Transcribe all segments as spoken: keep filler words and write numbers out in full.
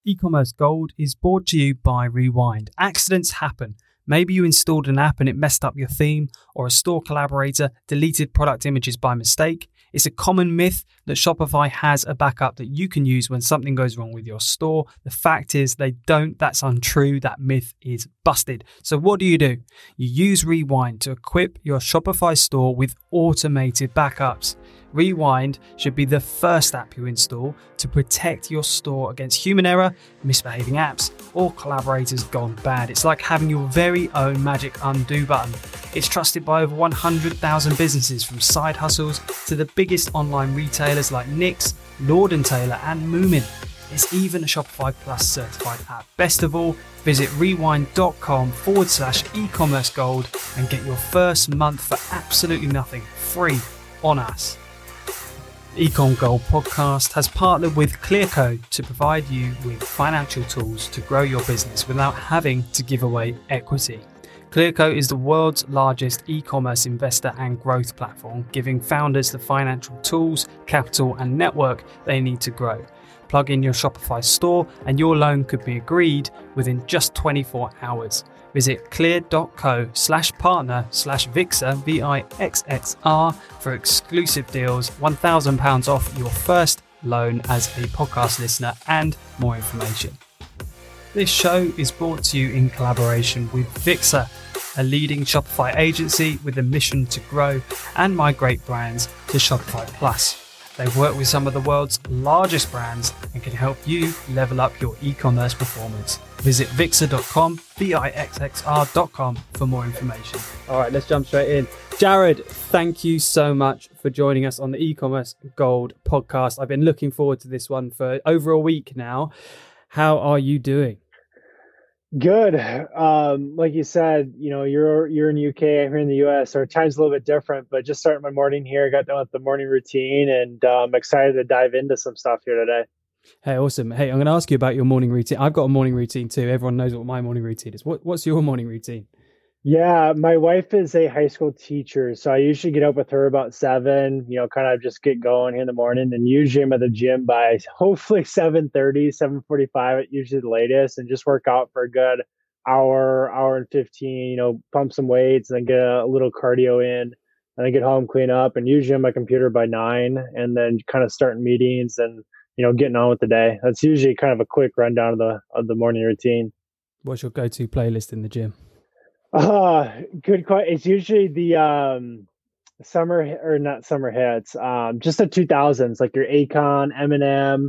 E-commerce Gold is brought to you by Rewind. Accidents happen. Maybe you installed an app and it messed up your theme, or a store collaborator deleted product images by mistake. It's a common myth that Shopify has a backup that you can use when something goes wrong with your store. The fact is they don't. That's untrue. That myth is busted. So what do you do? You use Rewind to equip your Shopify store with automated backups. Rewind should be the first app you install to protect your store against human error, misbehaving apps, or collaborators gone bad. It's like having your very own magic undo button. It's trusted by over one hundred thousand businesses, from side hustles to the biggest online retailers like Nix, Lord and Taylor, and Moomin. It's even a Shopify Plus certified app. Best of all, visit rewind.com forward slash e-commerce gold and get your first month for absolutely nothing, free on us. The Ecom Gold podcast has partnered with Clearco to provide you with financial tools to grow your business without having to give away equity. Clearco is the world's largest e-commerce investor and growth platform, giving founders the financial tools, capital, and network they need to grow. Plug in your Shopify store and your loan could be agreed within just twenty-four hours. Visit clear.co slash partner slash Vixxr, V I X X R, for exclusive deals, one thousand pounds off your first loan as a podcast listener, and more information. This show is brought to you in collaboration with Vixxr, a leading Shopify agency with a mission to grow and migrate brands to Shopify Plus. They've worked with some of the world's largest brands and can help you level up your e-commerce performance. Visit Vixxr dot com, V I X X R dot com for more information. All right, let's jump straight in. Jared, thank you so much for joining us on the E-commerce Gold podcast. I've been looking forward to this one for over a week now. How are you doing? Good. Um, like you said, you know, you're you're in the U K, I'm here in the U S. Our time's a little bit different, but just starting my morning here, got done with the morning routine, and uh, I'm excited to dive into some stuff here today. Hey, awesome. Hey, I'm going to ask you about your morning routine. I've got a morning routine too. Everyone knows what my morning routine is. What, what's your morning routine? Yeah, my wife is a high school teacher, so I usually get up with her about seven, you know, kind of just get going here in the morning. And usually I'm at the gym by hopefully seven thirty, seven forty-five, usually the latest, and just work out for a good hour, hour and fifteen, you know, pump some weights and then get a, a little cardio in, and then get home, clean up. And usually on my computer by nine, and then kind of starting meetings and, you know, getting on with the day. That's usually kind of a quick rundown of the of the morning routine. What's your go-to playlist in the gym? Uh, good question. It's usually the um summer or not summer hits, um, just the two thousands, like your Akon, Eminem,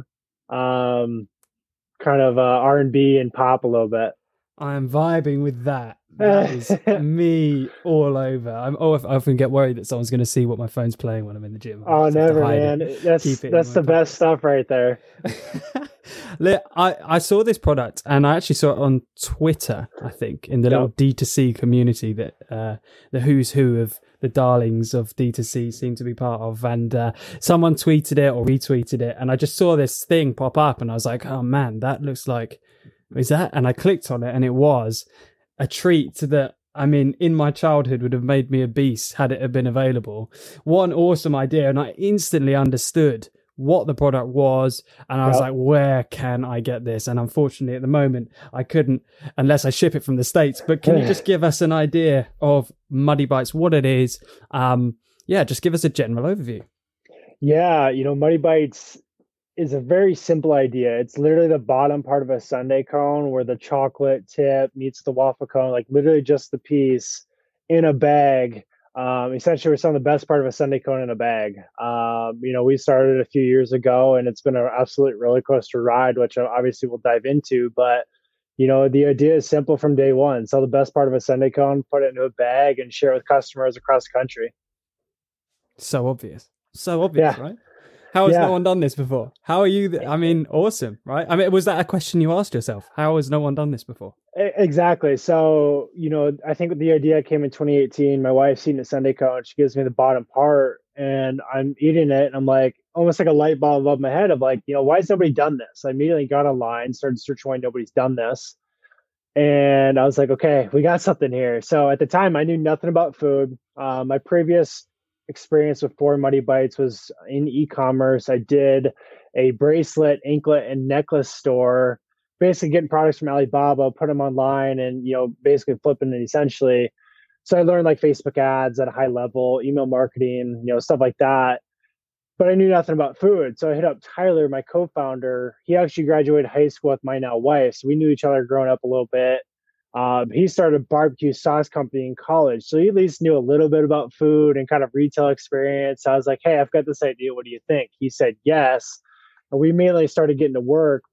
um, kind of uh, R and B and pop a little bit. I am vibing with that. That is me all over. I'm oh, I often get worried that someone's going to see what my phone's playing when I'm in the gym. Oh, never, man. It. That's that's the best stuff right there. I, I saw this product, and I actually saw it on Twitter, I think, in the yep. little D two C community that uh, the who's who of the darlings of D two C seem to be part of. And uh, someone tweeted it or retweeted it, and I just saw this thing pop up, and I was like, oh man, that looks like, is that? And I clicked on it, and it was a treat that, I mean, in my childhood would have made me obese had it have been available. What an awesome idea. And I instantly understood what the product was, and I was yep. like, where can I get this? And unfortunately at the moment I couldn't, unless I ship it from the States. But can you just give us an idea of Muddy Bites, what it is? Um yeah, just give us a general overview. Yeah, you know, Muddy Bites is a very simple idea. It's literally the bottom part of a sundae cone where the chocolate tip meets the waffle cone, like literally just the piece in a bag. Um, essentially, we're selling the best part of a sundae cone in a bag. Um, you know, we started a few years ago, and it's been an absolute roller coaster ride, which obviously we'll dive into. But, you know, the idea is simple from day one. Sell the best part of a sundae cone, put it into a bag, and share it with customers across the country. So obvious. So obvious, yeah. Right? How has yeah. no one done this before? How are you? Th- I mean, awesome, right? I mean, was that a question you asked yourself? How has no one done this before? Exactly. So, you know, I think the idea came in twenty eighteen. My wife's eating a sundae cone. She gives me the bottom part, and I'm eating it. And I'm like, almost like a light bulb above my head of like, you know, why has nobody done this? I immediately got online, started searching why nobody's done this. And I was like, okay, we got something here. So at the time, I knew nothing about food. Uh, my previous experience with four Muddy Bites was in e-commerce. I did a bracelet, anklet, and necklace store basically getting products from Alibaba, put them online, and you know, basically flipping it essentially. So I learned like Facebook ads at a high level, email marketing, you know, stuff like that. But I knew nothing about food. So I hit up Tyler, my co-founder. He actually graduated high school with my now wife. So we knew each other growing up a little bit. Um, he started a barbecue sauce company in college. So he at least knew a little bit about food and kind of retail experience. So I was like, hey, I've got this idea. What do you think? He said yes. And we immediately started getting to work.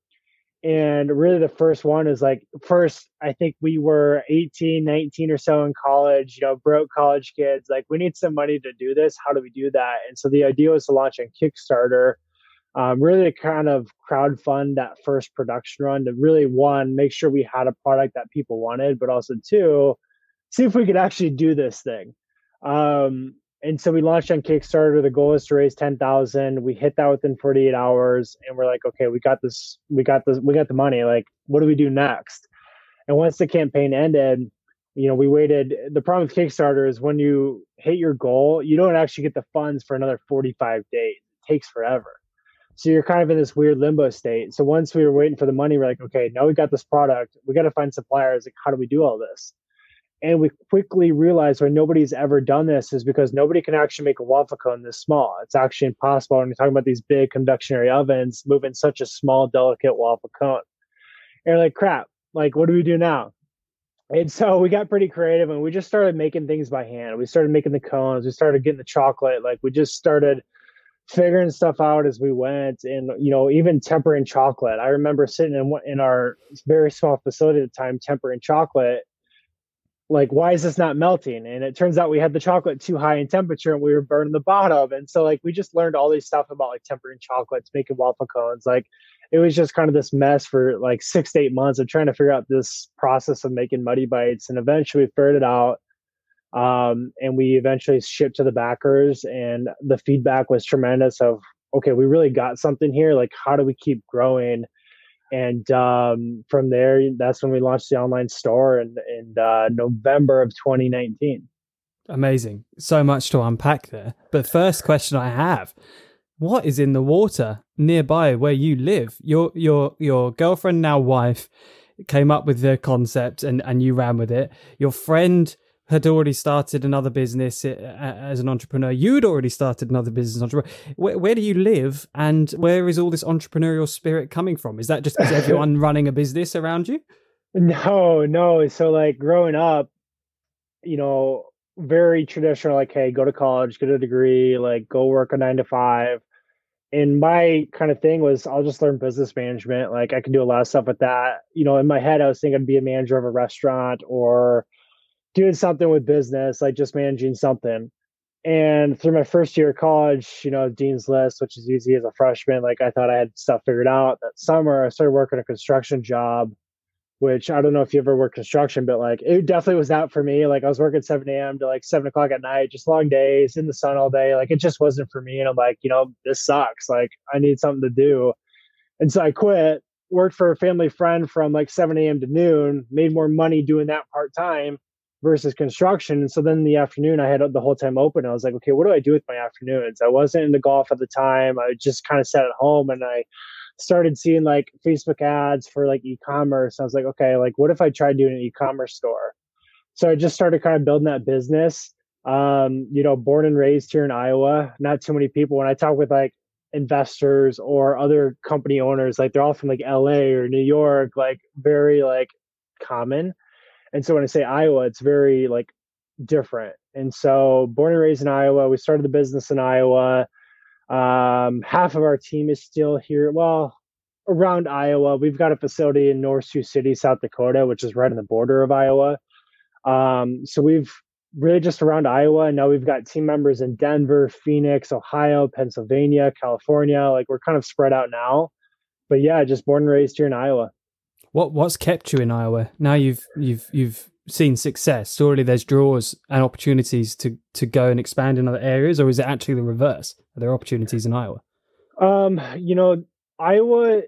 And really the first one is like, first, I think we were eighteen, nineteen or so in college, you know, broke college kids. Like, we need some money to do this. How do we do that? And so the idea was to launch on Kickstarter, um, really to kind of crowd fund that first production run to really, one, make sure we had a product that people wanted, but also two, see if we could actually do this thing. Um, and so we launched on Kickstarter. The goal is to raise ten thousand. We hit that within forty-eight hours, and we're like, okay, we got this. We got this. We got the money. Like, what do we do next? And once the campaign ended, you know, we waited. The problem with Kickstarter is when you hit your goal, you don't actually get the funds for another forty-five days. It takes forever. So you're kind of in this weird limbo state. So once we were waiting for the money, we're like, okay, now we got this product. We got to find suppliers. Like, how do we do all this? And we quickly realized why nobody's ever done this is because nobody can actually make a waffle cone this small. It's actually impossible when you're talking about these big convectionary ovens moving such a small, delicate waffle cone. And you're like, crap, like, what do we do now? And so we got pretty creative and we just started making things by hand. We started making the cones. We started getting the chocolate. Like, we just started figuring stuff out as we went, and you know, even tempering chocolate. I remember sitting in in our very small facility at the time, tempering chocolate. Like, why is this not melting? And it turns out we had the chocolate too high in temperature and we were burning the bottom. And so like, we just learned all these stuff about like tempering chocolates, making waffle cones. Like, it was just kind of this mess for like six to eight months of trying to figure out this process of making Muddy Bites. And eventually we figured it out. Um, and we eventually shipped to the backers, and the feedback was tremendous of, okay, we really got something here. Like, how do we keep growing? And um, from there, that's when we launched the online store in, in uh, November of twenty nineteen. Amazing. So much to unpack there. But first question I have, what is in the water nearby where you live? Your your your girlfriend, now wife, came up with the concept and, and you ran with it. Your friend had already started another business as an entrepreneur. You'd already started another business entrepreneur. Where, where do you live, and where is all this entrepreneurial spirit coming from? Is that just is everyone running a business around you? No, no. So like growing up, you know, very traditional, like, hey, go to college, get a degree, like go work a nine to five. And my kind of thing was, I'll just learn business management. Like, I can do a lot of stuff with that. You know, in my head, I was thinking I'd be a manager of a restaurant or doing something with business, like just managing something. And through my first year of college, you know, Dean's List, which is easy as a freshman, like I thought I had stuff figured out. That summer, I started working a construction job, which I don't know if you ever worked construction, but like it definitely was that for me. Like, I was working seven a.m. to like seven o'clock at night, just long days in the sun all day. Like, it just wasn't for me. And I'm like, you know, this sucks. Like, I need something to do. And so I quit, worked for a family friend from like seven a.m. to noon, made more money doing that part time versus construction. And so then in the afternoon, I had the whole time open. I was like, okay, what do I do with my afternoons? I wasn't into golf at the time. I just kind of sat at home, and I started seeing like Facebook ads for like e-commerce. I was like, okay, like what if I tried doing an e-commerce store? So I just started kind of building that business. Um, you know, born and raised here in Iowa, not too many people. When I talk with like investors or other company owners, like they're all from like L A or New York, like very like common. And so when I say Iowa, it's very like different. And so born and raised in Iowa, we started the business in Iowa. Um, half of our team is still here. Well, around Iowa, we've got a facility in North Sioux City, South Dakota, which is right on the border of Iowa. Um, so we've really just around Iowa. And now we've got team members in Denver, Phoenix, Ohio, Pennsylvania, California. Like, we're kind of spread out now. But yeah, just born and raised here in Iowa. What what's kept you in Iowa? Now you've you've you've seen success. Surely there's draws and opportunities to to go and expand in other areas, or is it actually the reverse? Are there opportunities in Iowa? Um, you know, Iowa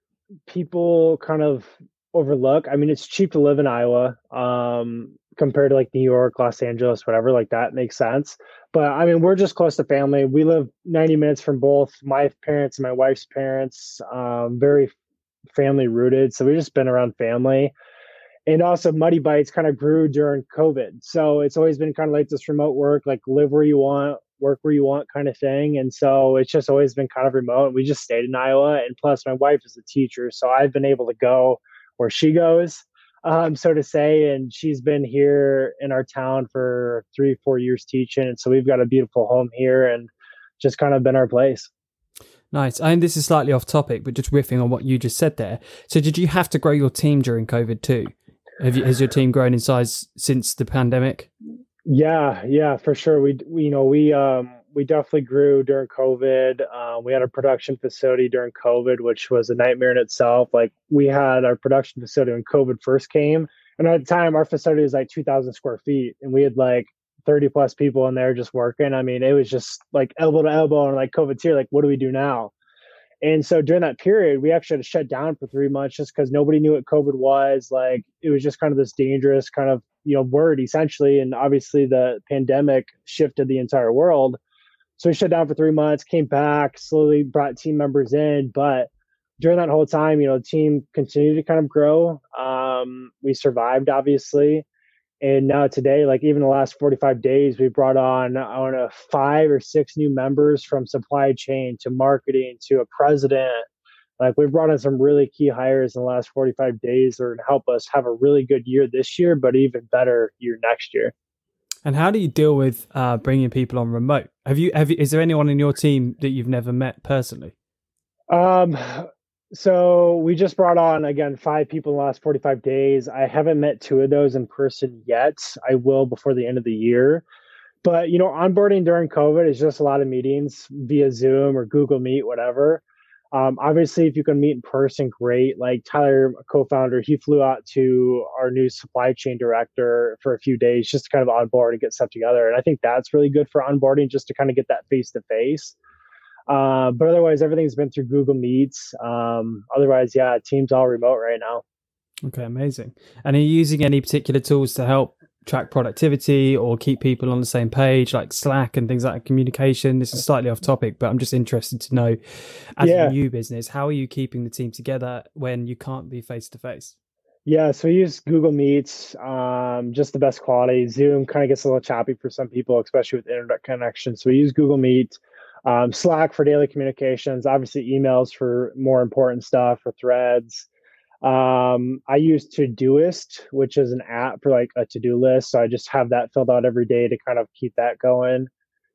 people kind of overlook. I mean, it's cheap to live in Iowa, um, compared to like New York, Los Angeles, whatever. Like, that makes sense. But I mean, we're just close to family. We live ninety minutes from both my parents and my wife's parents. Um, very family rooted. So we've just been around family. And also Muddy Bites kind of grew during COVID. So it's always been kind of like this remote work, like live where you want, work where you want kind of thing. And so it's just always been kind of remote. We just stayed in Iowa. And plus my wife is a teacher. So I've been able to go where she goes, um, so to say. And she's been here in our town for three, four years teaching. And so we've got a beautiful home here and just kind of been our place. Nice. And this is slightly off topic, but just riffing on what you just said there. So did you have to grow your team during COVID too? Have you, has your team grown in size since the pandemic? Yeah, yeah, for sure. We, we you know, we um we definitely grew during COVID. Uh, we had a production facility during COVID, which was a nightmare in itself. Like we had our production facility when COVID first came, and at the time our facility was like two thousand square feet, and we had like thirty plus people in there just working. I mean, it was just like elbow to elbow, and like COVID's here. Like, what do we do now? And so during that period, we actually had to shut down for three months just because nobody knew what COVID was. Like it was just kind of this dangerous kind of, you know, word essentially. And obviously the pandemic shifted the entire world. So we shut down for three months, came back, slowly brought team members in. But during that whole time, you know, the team continued to kind of grow. Um, we survived, obviously. And now today, like even the last forty-five days, we brought on, I don't know, five or six new members from supply chain to marketing to a president. Like we've brought in some really key hires in the last forty-five days that are to help us have a really good year this year, but even better year next year. And how do you deal with uh, bringing people on remote? Have you, have you, is there anyone in your team that you've never met personally? Um, So we just brought on, again, five people in the last forty-five days. I haven't met two of those in person yet. I will before the end of the year. But, you know, onboarding during COVID is just a lot of meetings via Zoom or Google Meet, whatever. Um, obviously, if you can meet in person, great. Like Tyler, a co-founder, he flew out to our new supply chain director for a few days just to kind of onboard and get stuff together. And I think that's really good for onboarding, just to kind of get that face-to-face. Uh, but otherwise, everything's been through Google Meets. Um, otherwise, yeah, team's all remote right now. Okay, amazing. And are you using any particular tools to help track productivity or keep people on the same page, like Slack and things like communication? This is slightly off topic, but I'm just interested to know, as yeah. a new business, how are you keeping the team together when you can't be face-to-face? Yeah, so we use Google Meets, um, just the best quality. Zoom kind of gets a little choppy for some people, especially with internet connection. So we use Google Meet. Um, Slack for daily communications, obviously emails for more important stuff, for threads. Um, I use Todoist, which is an app for like a to-do list. So I just have that filled out every day to kind of keep that going.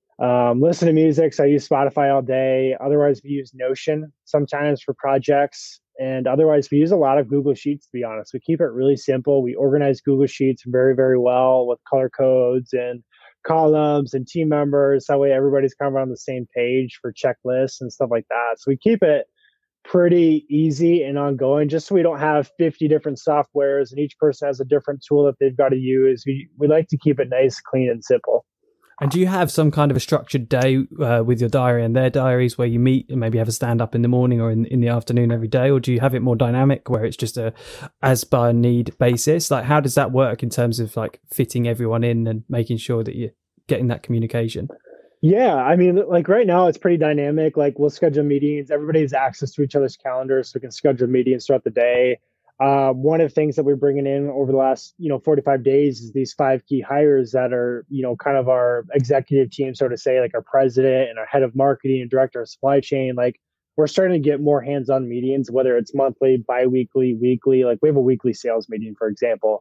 Um, listen to music. So I use Spotify all day. Otherwise, we use Notion sometimes for projects. And otherwise, we use a lot of Google Sheets, to be honest. We keep it really simple. We organize Google Sheets very, very well with color codes and columns and team members. That way everybody's kind of on the same page for checklists and stuff like that. So we keep it pretty easy and ongoing, just so we don't have fifty different softwares and each person has a different tool that they've got to use. We, we like to keep it nice, clean, and simple. And do you have some kind of a structured day uh, with your diary and their diaries where you meet and maybe have a stand up in the morning or in, in the afternoon every day? Or do you have it more dynamic where it's just a as by need basis? Like, how does that work in terms of like fitting everyone in and making sure that you're getting that communication? Yeah, I mean, like right now it's pretty dynamic. Like we'll schedule meetings. Everybody has access to each other's calendars, so we can schedule meetings throughout the day. Uh, one of the things that we're bringing in over the last, you know, forty-five days is these five key hires that are, you know, kind of our executive team, so to say, like our president and our head of marketing and director of supply chain. Like we're starting to get more hands-on meetings, whether it's monthly, bi-weekly, weekly. Like we have a weekly sales meeting, for example.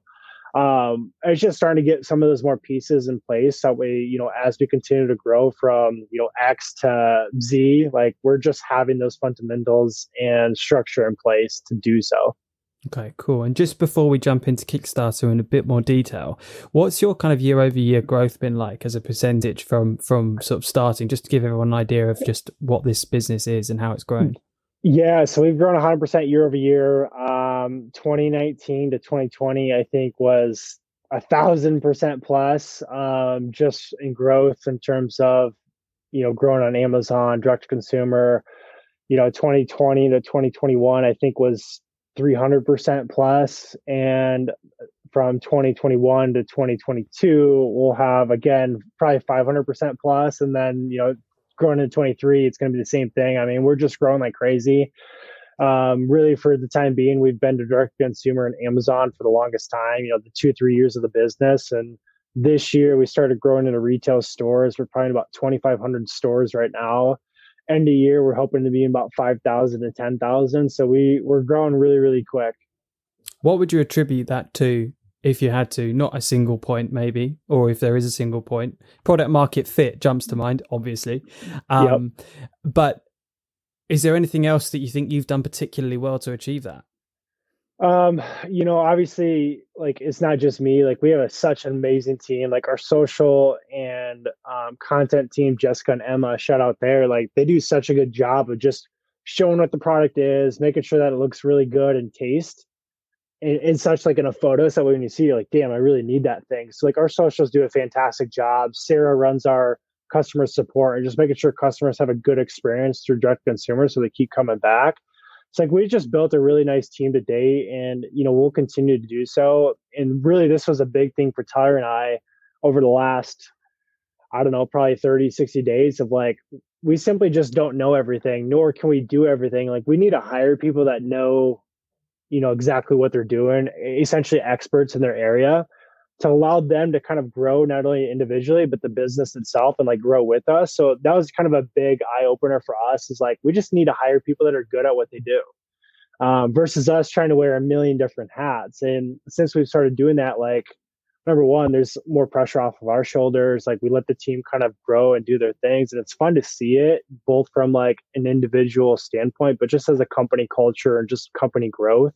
Um, it's just starting to get some of those more pieces in place. That way, you know, as we continue to grow from, you know, X to Z, like we're just having those fundamentals and structure in place to do so. Okay, cool. And just before we jump into Kickstarter in a bit more detail, what's your kind of year over year growth been like as a percentage from from sort of starting, just to give everyone an idea of just what this business is and how it's grown? Yeah, so we've grown one hundred percent year over year. Um, twenty nineteen to twenty twenty, I think, was a thousand percent plus, um, just in growth in terms of, you know, growing on Amazon, direct to consumer. You know, twenty twenty to twenty twenty-one, I think, was three hundred percent plus. And from twenty twenty-one to twenty twenty-two, we'll have, again, probably five hundred percent plus. And then, you know, growing into twenty-three, it's going to be the same thing. I mean, we're just growing like crazy. Um, really, for the time being, we've been to direct consumer and Amazon for the longest time. You know, the two three years of the business, and this year we started growing into retail stores. We're probably in about twenty-five hundred stores right now. End of year, we're hoping to be in about five thousand to ten thousand. So we we're growing really really quick. What would you attribute that to, if you had to? Not a single point, maybe, or if there is a single point. Product market fit jumps to mind, obviously. Um, yep. But is there anything else that you think you've done particularly well to achieve that? Um, you know, obviously, like, it's not just me. Like, we have a, such an amazing team. Like, our social and um, content team, Jessica and Emma, shout out there. Like, they do such a good job of just showing what the product is, making sure that it looks really good and taste. And, and such, like in a photo, so when you see, you're like, damn, I really need that thing. So like our socials do a fantastic job. Sarah runs our customer support and just making sure customers have a good experience through direct consumer, so they keep coming back. It's like we just built a really nice team today, and you know we'll continue to do so. And really, this was a big thing for Tyler and I over the last, I don't know, probably thirty, sixty days of like, we simply just don't know everything, nor can we do everything. Like we need to hire people that know, you know, exactly what they're doing, essentially experts in their area, to allow them to kind of grow not only individually, but the business itself and like grow with us. So that was kind of a big eye opener for us, is like, we just need to hire people that are good at what they do, um, versus us trying to wear a million different hats. And since we've started doing that, like, number one, there's more pressure off of our shoulders. Like we let the team kind of grow and do their things. And it's fun to see it both from like an individual standpoint, but just as a company culture and just company growth.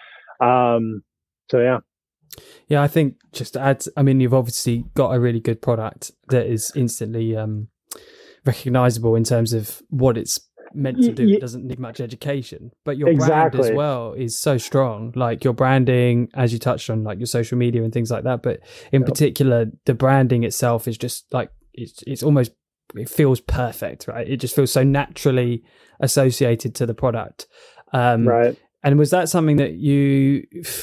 Um, so yeah. Yeah, I think just to add, I mean, you've obviously got a really good product that is instantly um, recognizable in terms of what it's meant to do. It doesn't need much education, but your exactly. brand as well is so strong. Like your branding, as you touched on, like your social media and things like that. But in yep. particular, the branding itself is just like, it's it's almost, it feels perfect, right? It just feels so naturally associated to the product. Um, right. And was that something that you,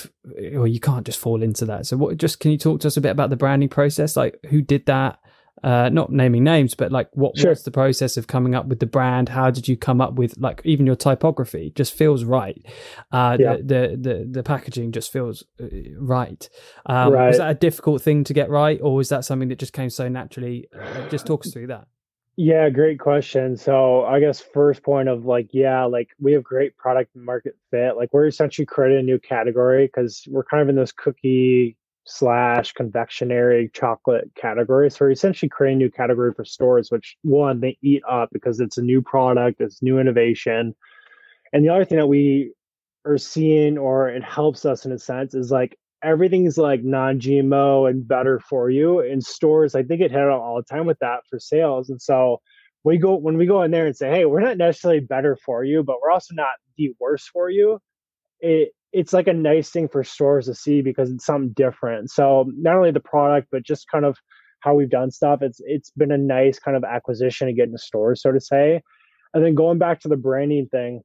or you can't just fall into that? So what, just, can you talk to us a bit about the branding process? Like who did that? Uh, not naming names, but like what sure. was the process of coming up with the brand? How did you come up with like even your typography just feels right. Uh, yeah. the, the, the, the packaging just feels right. Um, right. Was that a difficult thing to get right? Or was that something that just came so naturally? Uh, just talk us through that. Yeah, great question. So I guess first point of like, yeah, like we have great product market fit. Like we're essentially creating a new category because we're kind of in this cookie slash confectionery chocolate category. So we're essentially creating a new category for stores, which one, they eat up because it's a new product, it's new innovation. And the other thing that we are seeing, or it helps us in a sense, is like everything's like non-G M O and better for you in stores. Like they get hit on all the time with that for sales. And so we go, when we go in there and say, hey, we're not necessarily better for you, but we're also not the worst for you. It, it's like a nice thing for stores to see because it's something different. So not only the product, but just kind of how we've done stuff. It's, it's been a nice kind of acquisition to get into stores, so to say. And then going back to the branding thing.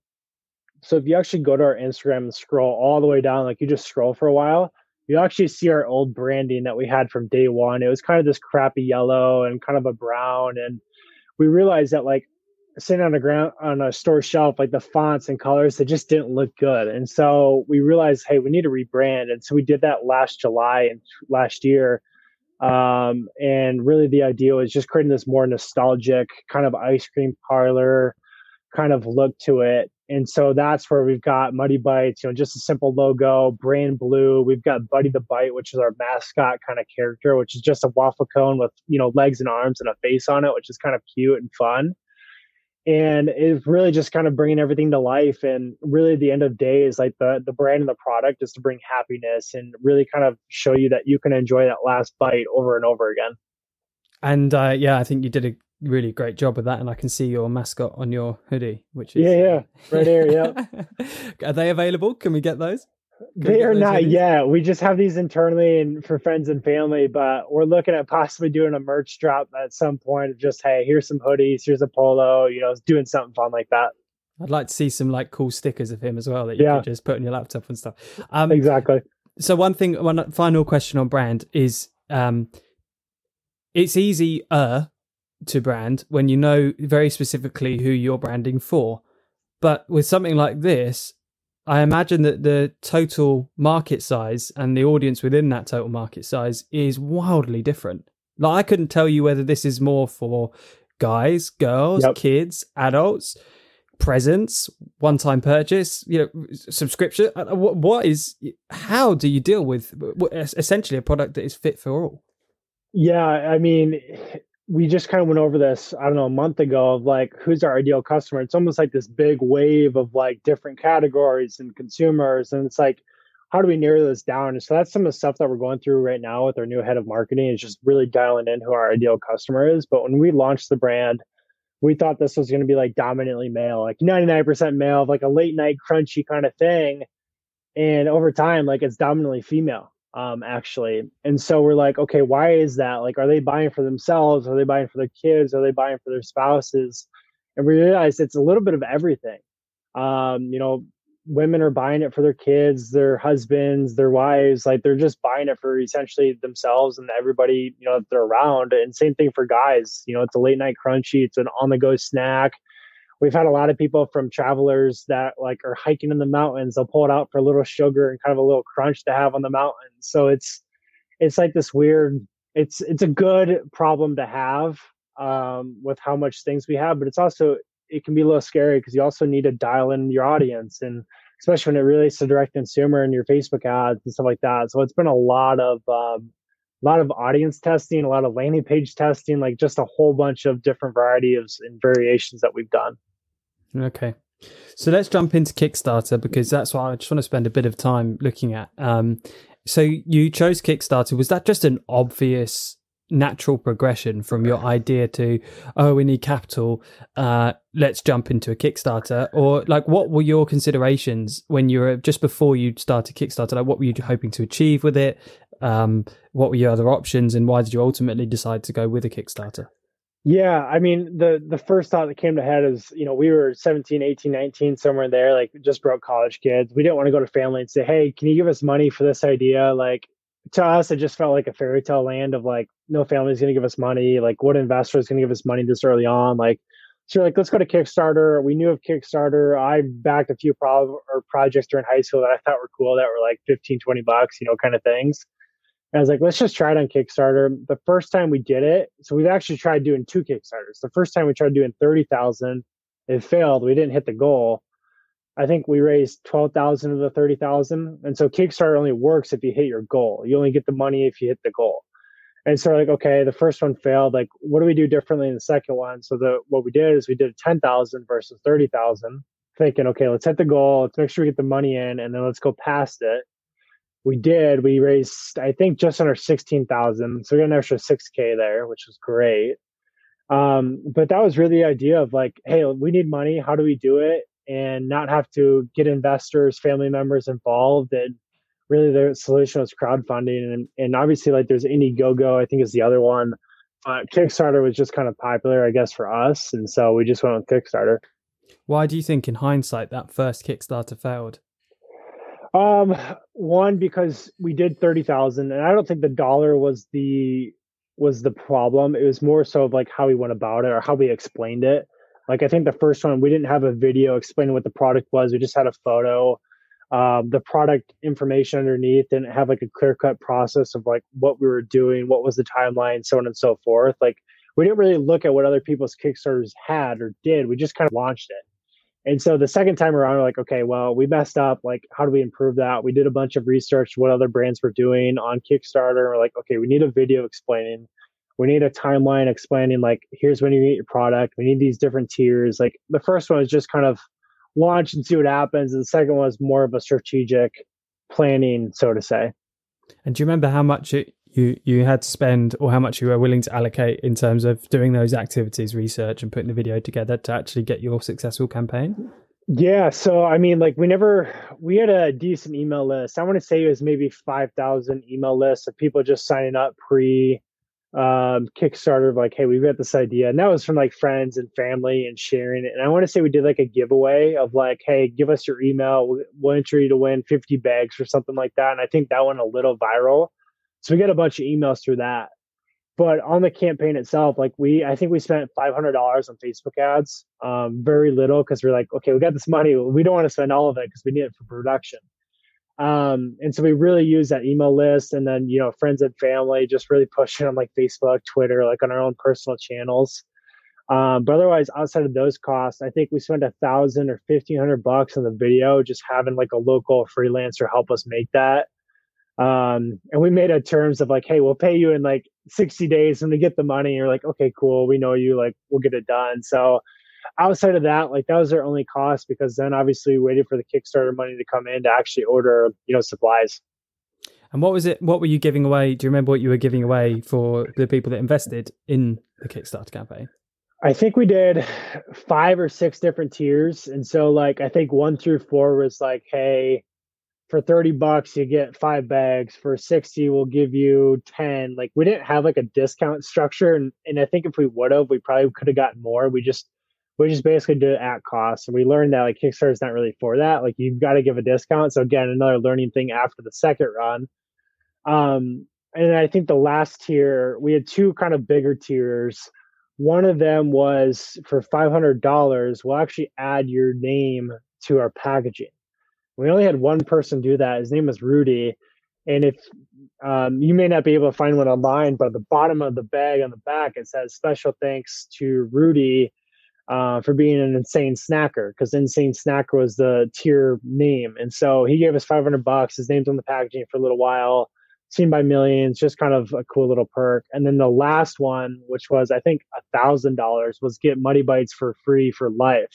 So if you actually go to our Instagram and scroll all the way down, like you just scroll for a while, you actually see our old branding that we had from day one. It was kind of this crappy yellow and kind of a brown. And we realized that like sitting on a ground on a store shelf, like the fonts and colors, they just didn't look good. And so we realized, hey, we need to rebrand. And so we did that last July and last year. Um, and really the idea was just creating this more nostalgic kind of ice cream parlor kind of look to it. And so that's where we've got Muddy Bites, you know, just a simple logo, brand blue. We've got Buddy the Bite, which is our mascot kind of character, which is just a waffle cone with, you know, legs and arms and a face on it, which is kind of cute and fun. And it's really just kind of bringing everything to life. And really the end of the day is like the, the brand and the product is to bring happiness and really kind of show you that you can enjoy that last bite over and over again. And uh, yeah, I think you did a really great job with that, and I can see your mascot on your hoodie, which is yeah yeah right here. Yeah. Are they available? Can we get those? Can they are not hoodies? Yet. We just have these internally and for friends and family, but we're looking at possibly doing a merch drop at some point of just, hey, here's some hoodies, here's a polo, you know, doing something fun like that. I'd like to see some like cool stickers of him as well that you yeah. could just put on your laptop and stuff. Um, exactly. So one thing, one final question on brand is um, it's easier to brand when you know very specifically who you're branding for. But with something like this, I imagine that the total market size and the audience within that total market size is wildly different. Like, I couldn't tell you whether this is more for guys, girls, Yep. kids, adults, presents, one-time purchase, you know, subscription. What, what is, how do you deal with essentially a product that is fit for all? Yeah, I mean, we just kind of went over this, I don't know, a month ago of like, who's our ideal customer? It's almost like this big wave of like different categories and consumers. And it's like, how do we narrow this down? And so that's some of the stuff that we're going through right now with our new head of marketing, is just really dialing in who our ideal customer is. But when we launched the brand, we thought this was going to be like dominantly male, like ninety-nine percent male, like a late night crunchy kind of thing. And over time, like it's dominantly female. Um, actually. And so we're like, okay, why is that? Like, are they buying for themselves? Are they buying for their kids? Are they buying for their spouses? And we realized it's a little bit of everything. Um, you know, women are buying it for their kids, their husbands, their wives. Like, they're just buying it for essentially themselves and everybody, you know, that they're around. And same thing for guys. You know, it's a late night crunchy. It's an on the go snack. We've had a lot of people from travelers that like are hiking in the mountains. They'll pull it out for a little sugar and kind of a little crunch to have on the mountain. So it's, it's like this weird, it's, it's a good problem to have um, with how much things we have, but it's also, it can be a little scary because you also need to dial in your audience, and especially when it relates to direct consumer and your Facebook ads and stuff like that. So it's been a lot of, um, a lot of audience testing, a lot of landing page testing, like just a whole bunch of different varieties and variations that we've done. Okay. So let's jump into Kickstarter, because that's what I just want to spend a bit of time looking at. Um, so you chose Kickstarter. Was that just an obvious natural progression from your idea to, oh, we need capital, uh, let's jump into a Kickstarter? Or like, what were your considerations when you were, just before you started Kickstarter? Like, what were you hoping to achieve with it? Um, what were your other options, and why did you ultimately decide to go with a Kickstarter? Yeah, I mean, the the first thought that came to head is, you know, we were seventeen, eighteen, nineteen, somewhere there, like just broke college kids. We didn't want to go to family and say, hey, can you give us money for this idea? Like, to us, it just felt like a fairy tale land of like, no family's going to give us money. Like, what investor is going to give us money this early on? Like, so we're like, let's go to Kickstarter. We knew of Kickstarter. I backed a few pro- or projects during high school that I thought were cool that were like fifteen, twenty bucks, you know, kind of things. And I was like, let's just try it on Kickstarter. The first time we did it, so we've actually tried doing two Kickstarters. The first time we tried doing thirty thousand, it failed. We didn't hit the goal. I think we raised twelve thousand of the thirty thousand. And so Kickstarter only works if you hit your goal. You only get the money if you hit the goal. And so like, okay, the first one failed. Like, what do we do differently in the second one? So the what we did is we did ten thousand versus thirty thousand, thinking, okay, let's hit the goal. Let's make sure we get the money in, and then let's go past it. We did. We raised, I think, just under sixteen thousand. So we got an extra six K there, which was great. Um, but that was really the idea of like, hey, we need money. How do we do it? And not have to get investors, family members involved. And really the solution was crowdfunding. And, and obviously, like, there's Indiegogo, I think is the other one. Uh, Kickstarter was just kind of popular, I guess, for us. And so we just went with Kickstarter. Why do you think, in hindsight, that first Kickstarter failed? Um, one, because we did thirty thousand, and I don't think the dollar was the was the problem. It was more so of like how we went about it or how we explained it. Like, I think the first one, we didn't have a video explaining what the product was. We just had a photo. Um, the product information underneath didn't have like a clear cut process of like what we were doing, what was the timeline, so on and so forth. Like, we didn't really look at what other people's Kickstarters had or did. We just kind of launched it. And so the second time around, we're like, okay, well, we messed up. Like, how do we improve that? We did a bunch of research, what other brands were doing on Kickstarter. We're like, okay, we need a video explaining. We need a timeline explaining, like, here's when you get your product. We need these different tiers. Like, the first one was just kind of launch and see what happens. And the second one was more of a strategic planning, so to say. And do you remember how much it, you, you had to spend, or how much you were willing to allocate in terms of doing those activities, research, and putting the video together to actually get your successful campaign? Yeah. So, I mean, like, we never, we had a decent email list. I want to say it was maybe five thousand email lists of people just signing up pre um, Kickstarter, like, hey, we've got this idea. And that was from like friends and family and sharing it. And I want to say we did like a giveaway of like, hey, give us your email. We'll, we'll enter you to win fifty bags or something like that. And I think that went a little viral. So we got a bunch of emails through that. But on the campaign itself, like we, I think we spent five hundred dollars on Facebook ads, um, very little because we're like, okay, we got this money. We don't want to spend all of it because we need it for production. Um, and so we really use that email list and then, you know, friends and family, just really pushing on like Facebook, Twitter, like on our own personal channels. Um, but otherwise, outside of those costs, I think we spent a thousand or fifteen hundred bucks on the video, just having like a local freelancer help us make that. Um, and we made it terms of like, hey, we'll pay you in like sixty days when we get the money. And you're like, okay, cool. We know you, like, we'll get it done. So outside of that, like that was our only cost because then obviously we waited for the Kickstarter money to come in to actually order, you know, supplies. And what was it? What were you giving away? Do you remember what you were giving away for the people that invested in the Kickstarter campaign? I think we did five or six different tiers. And so like, I think one through four was like, hey, for thirty bucks, you get five bags. For sixty, we'll give you ten. Like we didn't have like a discount structure. And, and I think if we would have, we probably could have gotten more. We just, we just basically did it at cost. And we learned that like Kickstarter is not really for that. Like you've got to give a discount. So again, another learning thing after the second run. Um, and I think the last tier, we had two kind of bigger tiers. One of them was for five hundred dollars, we'll actually add your name to our packaging. We only had one person do that. His name was Rudy. And if um, you may not be able to find one online, but at the bottom of the bag on the back, it says special thanks to Rudy uh, for being an insane snacker, because Insane Snacker was the tier name. And so he gave us five hundred bucks. His name's on the packaging for a little while, seen by millions, just kind of a cool little perk. And then the last one, which was, I think, a thousand dollars, was get Muddy Bites for free for life.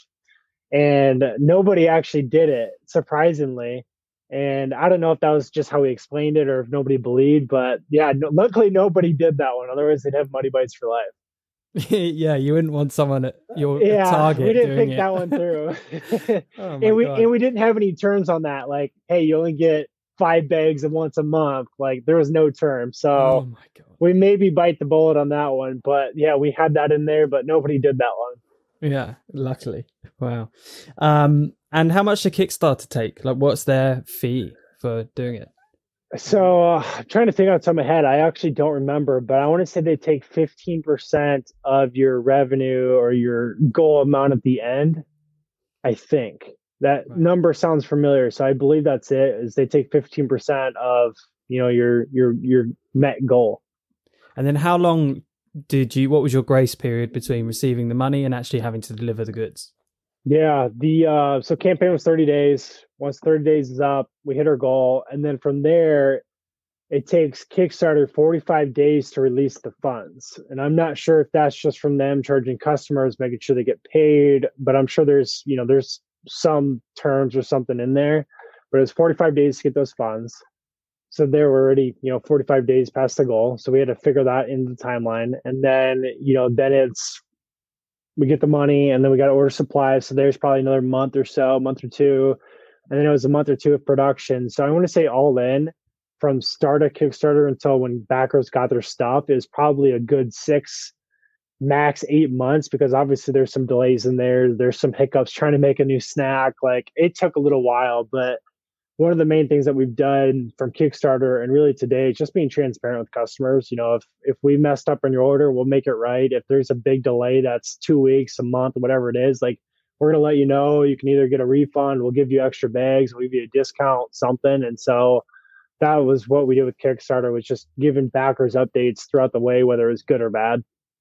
And nobody actually did it, surprisingly. And I don't know if that was just how we explained it or if nobody believed, but yeah, no, luckily nobody did that one. Otherwise, they'd have Muddy Bites for life. Yeah, you wouldn't want someone at your yeah, target. We didn't doing think it. that one through. Oh and we God. and we didn't have any terms on that. Like, hey, you only get five bags of once a month. Like, there was no term. So oh my God. we maybe bite the bullet on that one. But yeah, we had that in there, but nobody did that one. Yeah, luckily. Wow. Um, and how much did Kickstarter take? Like, what's their fee for doing it? So uh, I'm trying to think off the top of my head. I actually don't remember, but I want to say they take fifteen percent of your revenue or your goal amount at the end. I think that right. number sounds familiar. So I believe that's it, is they take fifteen percent of, you know, your, your, your met goal. And then how long did you, what was your grace period between receiving the money and actually having to deliver the goods? Yeah, the uh, so campaign was thirty days. Once thirty days is up, we hit our goal. And then from there, it takes Kickstarter forty-five days to release the funds. And I'm not sure if that's just from them charging customers, making sure they get paid, but I'm sure there's, you know, there's some terms or something in there. But it's forty-five days to get those funds. So they were already, you know, forty-five days past the goal. So we had to figure that in the timeline. And then, you know, then it's, we get the money and then we got to order supplies. So there's probably another month or so, month or two. And then it was a month or two of production. So I want to say all in from start of Kickstarter until when backers got their stuff is probably a good six, max eight months, because obviously there's some delays in there. There's some hiccups trying to make a new snack. Like, it took a little while, but one of the main things that we've done from Kickstarter and really today is just being transparent with customers. You know, if if we messed up on your order, we'll make it right. If there's a big delay that's two weeks, a month, whatever it is, like, we're going to let you know. You can either get a refund, we'll give you extra bags, we'll give you a discount, something. And so that was what we did with Kickstarter, was just giving backers updates throughout the way, whether it was good or bad.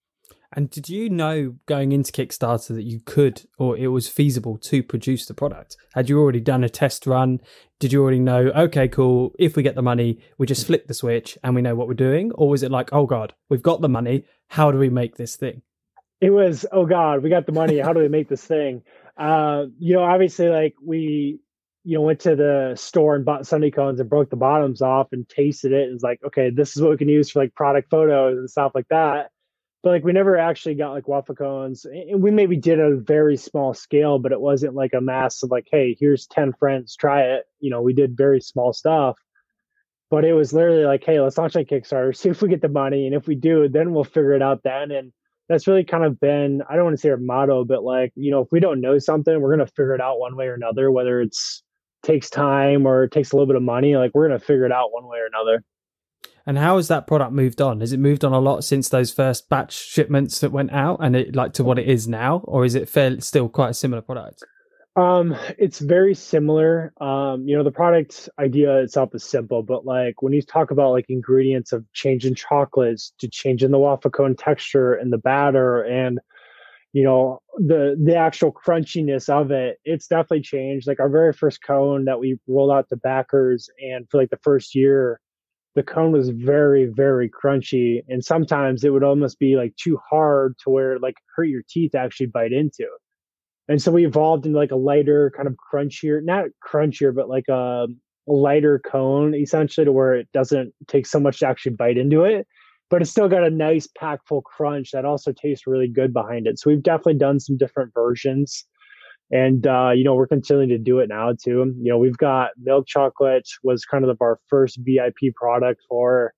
And did you know going into Kickstarter that you could, or it was feasible to produce the product? Had you already done a test run? Did you already know, okay, cool, if we get the money, we just flip the switch and we know what we're doing? Or was it like, oh God, we've got the money, how do we make this thing? It was, oh God, we got the money, how do we make this thing? Uh, you know, obviously, like, we, you know, went to the store and bought Sunday cones and broke the bottoms off and tasted it. And was like, okay, this is what we can use for like product photos and stuff like that. But like, we never actually got like waffle cones, and we maybe did a very small scale, but it wasn't like a mass of like, hey, here's ten friends, try it. You know, we did very small stuff, but it was literally like, hey, let's launch on Kickstarter, see if we get the money. And if we do, then we'll figure it out then. And that's really kind of been, I don't want to say our motto, but like, you know, if we don't know something, we're going to figure it out one way or another, whether it's takes time or it takes a little bit of money, like, we're going to figure it out one way or another. And how has that product moved on? Has it moved on a lot since those first batch shipments that went out, and it like to what it is now, or is it fair, still quite a similar product? Um, it's very similar. Um, you know, the product idea itself is simple, but like when you talk about like ingredients of changing chocolates to changing the waffle cone texture and the batter and you know the the actual crunchiness of it, it's definitely changed. Like our very first cone that we rolled out to backers, and for like the first year, the cone was very, very crunchy, and sometimes it would almost be like too hard to where it like hurt your teeth to actually bite into. And so we evolved into like a lighter, kind of crunchier, not crunchier, but like a, a lighter cone, essentially, to where it doesn't take so much to actually bite into it, but it's still got a nice packful crunch that also tastes really good behind it. So we've definitely done some different versions, and uh, you know we're continuing to do it now too. You know we've got milk chocolate was kind of our first V I P product for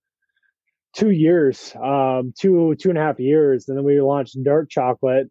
two years, um, two two and a half years, and then we launched dark chocolate.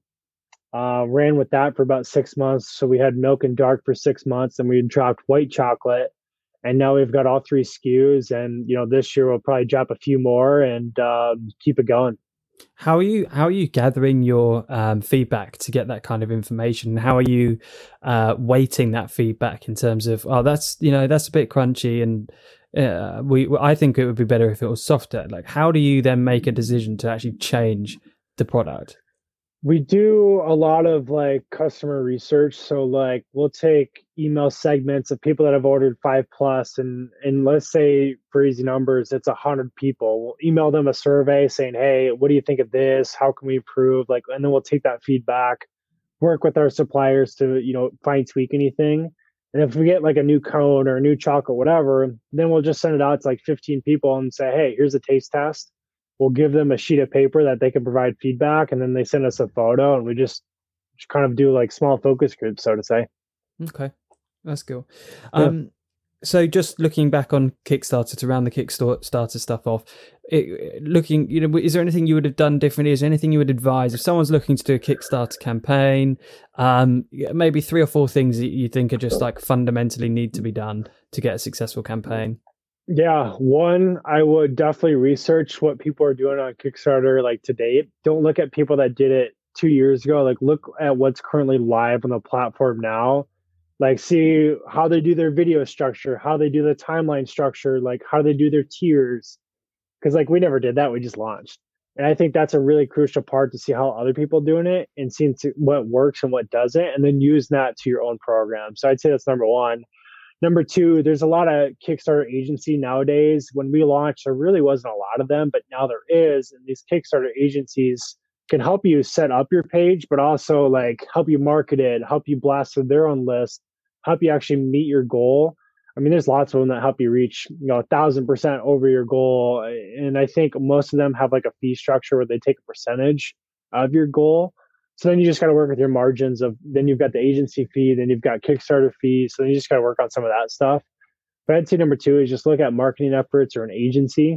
Uh, ran with that for about six months. So we had milk and dark for six months, and we dropped white chocolate, and now we've got all three S K Us. And you know, this year we'll probably drop a few more and um, keep it going. How are you? How are you gathering your um, feedback to get that kind of information? How are you uh, weighting that feedback in terms of, oh, that's you know that's a bit crunchy, and uh, we I think it would be better if it was softer. Like, how do you then make a decision to actually change the product? We do a lot of like customer research. So like we'll take email segments of people that have ordered five plus, and and let's say for easy numbers, it's a hundred people. We'll email them a survey saying, hey, what do you think of this? How can we improve? Like, and then we'll take that feedback, work with our suppliers to, you know, fine tweak anything. And if we get like a new cone or a new chocolate, whatever, then we'll just send it out to like fifteen people and say, hey, here's a taste test. We'll give them a sheet of paper that they can provide feedback, and then they send us a photo, and we just, just kind of do like small focus groups, so to say. Okay, that's cool. Yeah. Um, so just looking back on Kickstarter, to round the Kickstarter stuff off, it, looking, you know, is there anything you would have done differently? Is there anything you would advise if someone's looking to do a Kickstarter campaign? Um, maybe three or four things that you think are just like fundamentally need to be done to get a successful campaign. Yeah, one, I would definitely research what people are doing on Kickstarter like to date. Don't look at people that did it two years ago. Like look at what's currently live on the platform now. Like see how they do their video structure, how they do the timeline structure, like how they do their tiers. Because like we never did that, we just launched. And I think that's a really crucial part to see how other people are doing it and seeing what works and what doesn't, and then use that to your own program. So I'd say that's number one. Number two, there's a lot of Kickstarter agency nowadays. When we launched, there really wasn't a lot of them, but now there is. And these Kickstarter agencies can help you set up your page, but also like help you market it, help you blast to their own list, help you actually meet your goal. I mean, there's lots of them that help you reach, you know, a thousand percent over your goal. And I think most of them have like a fee structure where they take a percentage of your goal. So then you just got to work with your margins of, then you've got the agency fee, then you've got Kickstarter fees. So then you just got to work on some of that stuff. But I'd say number two is just look at marketing efforts or an agency.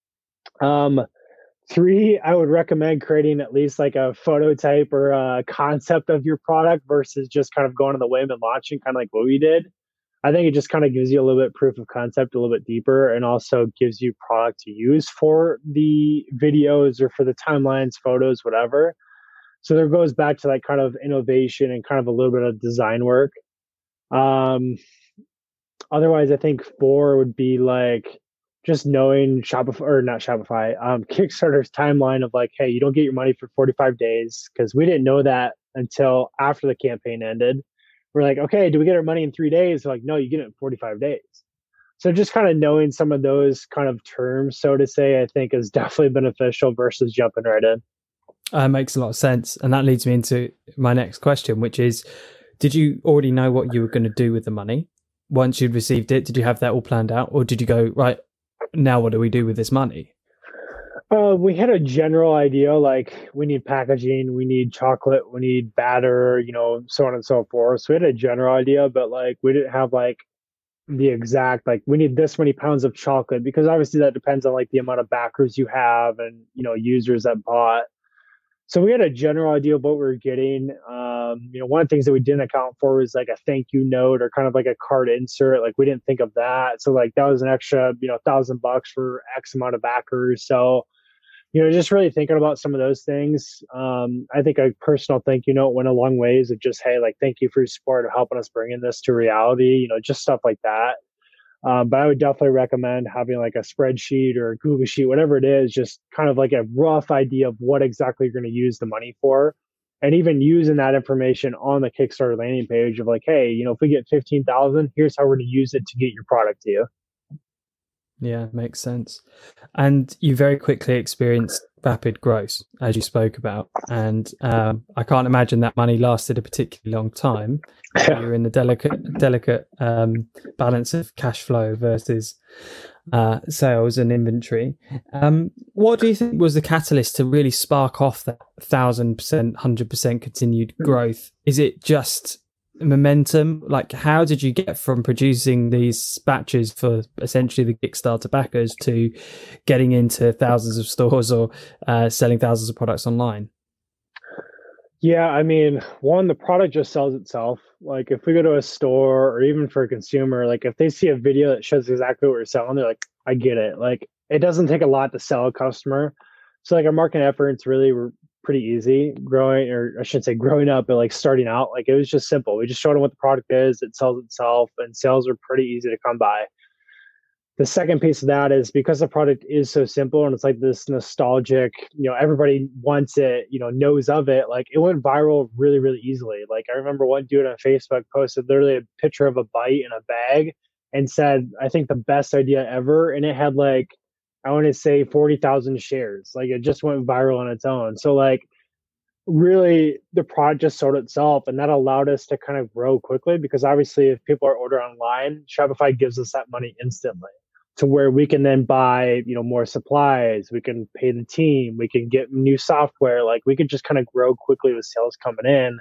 Um, three, I would recommend creating at least like a phototype or a concept of your product versus just kind of going on the whim and launching, kind of like what we did. I think it just kind of gives you a little bit proof of concept, a little bit deeper, and also gives you product to use for the videos or for the timelines, photos, whatever. So there goes back to like kind of innovation and kind of a little bit of design work. Um, otherwise, I think four would be like just knowing Shopify or not Shopify, um, Kickstarter's timeline of like, hey, you don't get your money for forty-five days, because we didn't know that until after the campaign ended. We're like, okay, do we get our money in three days? They're like, no, you get it in forty-five days. So just kind of knowing some of those kind of terms, so to say, I think is definitely beneficial versus jumping right in. Uh, makes a lot of sense. And that leads me into my next question, which is, did you already know what you were going to do with the money once you'd received it? Did you have that all planned out? Or did you go, right, now what do we do with this money? Uh, we had a general idea, like we need packaging, we need chocolate, we need batter, you know, so on and so forth. So we had a general idea, but like we didn't have like the exact, like we need this many pounds of chocolate, because obviously that depends on like the amount of backers you have and, you know, users that bought. So we had a general idea of what we were getting. Um, you know, one of the things that we didn't account for was like a thank you note or kind of like a card insert. Like we didn't think of that. So like that was an extra, you know, thousand bucks for X amount of backers. So, you know, just really thinking about some of those things. Um, I think a personal thank you note went a long ways of just, hey, like, thank you for your support of helping us bring in this to reality, you know, just stuff like that. Um, but I would definitely recommend having like a spreadsheet or a Google sheet, whatever it is, just kind of like a rough idea of what exactly you're going to use the money for. And even using that information on the Kickstarter landing page of like, hey, you know, if we get fifteen thousand, here's how we're going to use it to get your product to you. Yeah, makes sense. And you very quickly experienced rapid growth, as you spoke about. And um, I can't imagine that money lasted a particularly long time. You're in the delicate, delicate um, balance of cash flow versus uh, sales and inventory. Um, what do you think was the catalyst to really spark off that thousand percent, hundred percent continued growth? Is it just momentum? Like, how did you get from producing these batches for essentially the Kickstarter backers to getting into thousands of stores or uh, selling thousands of products online? Yeah, I mean, one, the product just sells itself. Like if we go to a store or even for a consumer, like if they see a video that shows exactly what we're selling, they're like, I get it. Like it doesn't take a lot to sell a customer. So like our marketing efforts really were pretty easy growing, or I should say growing up, but like starting out, like it was just simple. We just showed them what the product is, it sells itself, and sales are pretty easy to come by. The second piece of that is because the product is so simple and it's like this nostalgic, you know, everybody wants it, you know, knows of it. Like it went viral really, really easily. Like I remember one dude on Facebook posted literally a picture of a bite in a bag and said, I think the best idea ever. And it had like, I want to say forty thousand shares. Like it just went viral on its own. So like really the product just sold itself, and that allowed us to kind of grow quickly because obviously if people are ordering online, Shopify gives us that money instantly to where we can then buy, you know, more supplies, we can pay the team, we can get new software, like we could just kind of grow quickly with sales coming in.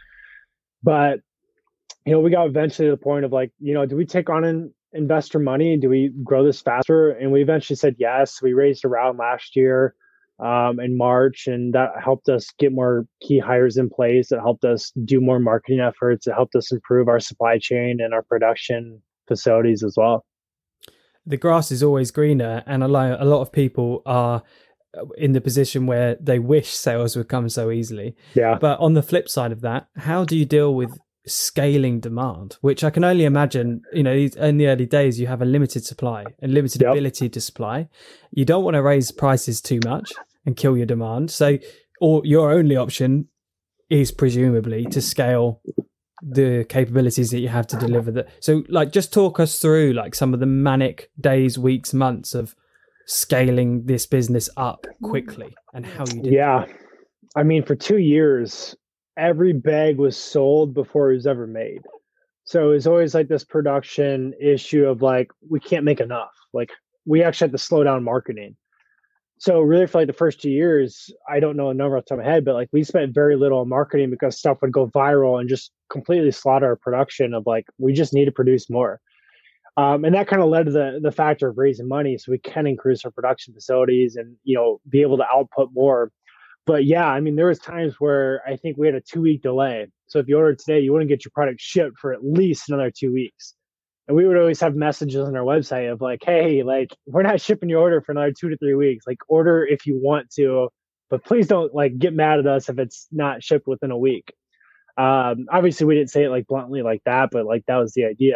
But, you know, we got eventually to the point of like, you know, do we take on an investor money? Do we grow this faster? And we eventually said yes. We raised a round last year um, in March, and that helped us get more key hires in place. It helped us do more marketing efforts. It helped us improve our supply chain and our production facilities as well. The grass is always greener, and a lot, a lot of people are in the position where they wish sales would come so easily. Yeah. But on the flip side of that, how do you deal with scaling demand, which I can only imagine, you know, in the early days, you have a limited supply and limited yep. ability to supply. You don't want to raise prices too much and kill your demand. So, or your only option is presumably to scale the capabilities that you have to deliver that. So like, just talk us through like some of the manic days, weeks, months of scaling this business up quickly and how you did. Yeah. That. I mean, for two years, every bag was sold before it was ever made. So it was always like this production issue of like, we can't make enough. Like we actually had to slow down marketing. So really for like the first two years, I don't know a number off the top of my head, but like we spent very little on marketing because stuff would go viral and just completely slaughter our production of like, we just need to produce more. Um, and that kind of led to the, the factor of raising money so we can increase our production facilities and, you know, be able to output more. But yeah, I mean, there was times where I think we had a two week delay. So if you ordered today, you wouldn't get your product shipped for at least another two weeks. And we would always have messages on our website of like, hey, like, we're not shipping your order for another two to three weeks. Like, order if you want to, but please don't like get mad at us if it's not shipped within a week. Um, obviously, we didn't say it like bluntly like that, but like that was the idea.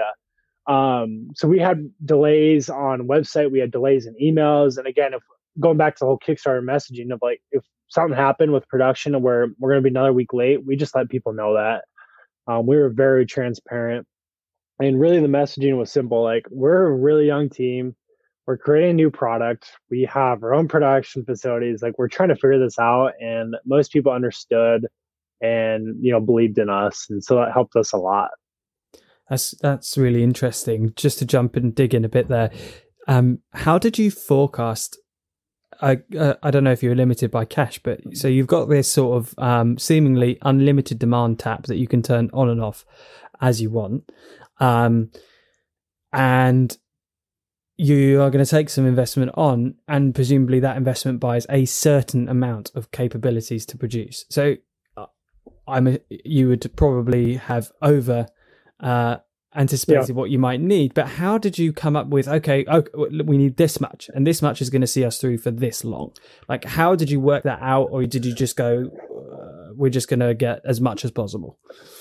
Um, so we had delays on website. We had delays in emails. And again, if going back to the whole Kickstarter messaging of like, if something happened with production where we're going to be another week late, we just let people know that. Um, we were very transparent. And really the messaging was simple. Like, we're a really young team. We're creating a new product. We have our own production facilities. Like, we're trying to figure this out. And most people understood and, you know, believed in us. And so that helped us a lot. That's, that's really interesting. Just to jump and dig in a bit there. Um, how did you forecast? I, uh, I don't know if you're limited by cash, but so you've got this sort of um, seemingly unlimited demand tap that you can turn on and off as you want. Um, and you are going to take some investment on, and presumably that investment buys a certain amount of capabilities to produce. So uh, I'm a, you would probably have over uh, anticipated yeah. what you might need. But how did you come up with, okay, okay, we need this much, and this much is going to see us through for this long? Like, how did you work that out, or did you just go, uh, we're just going to get as much as possible?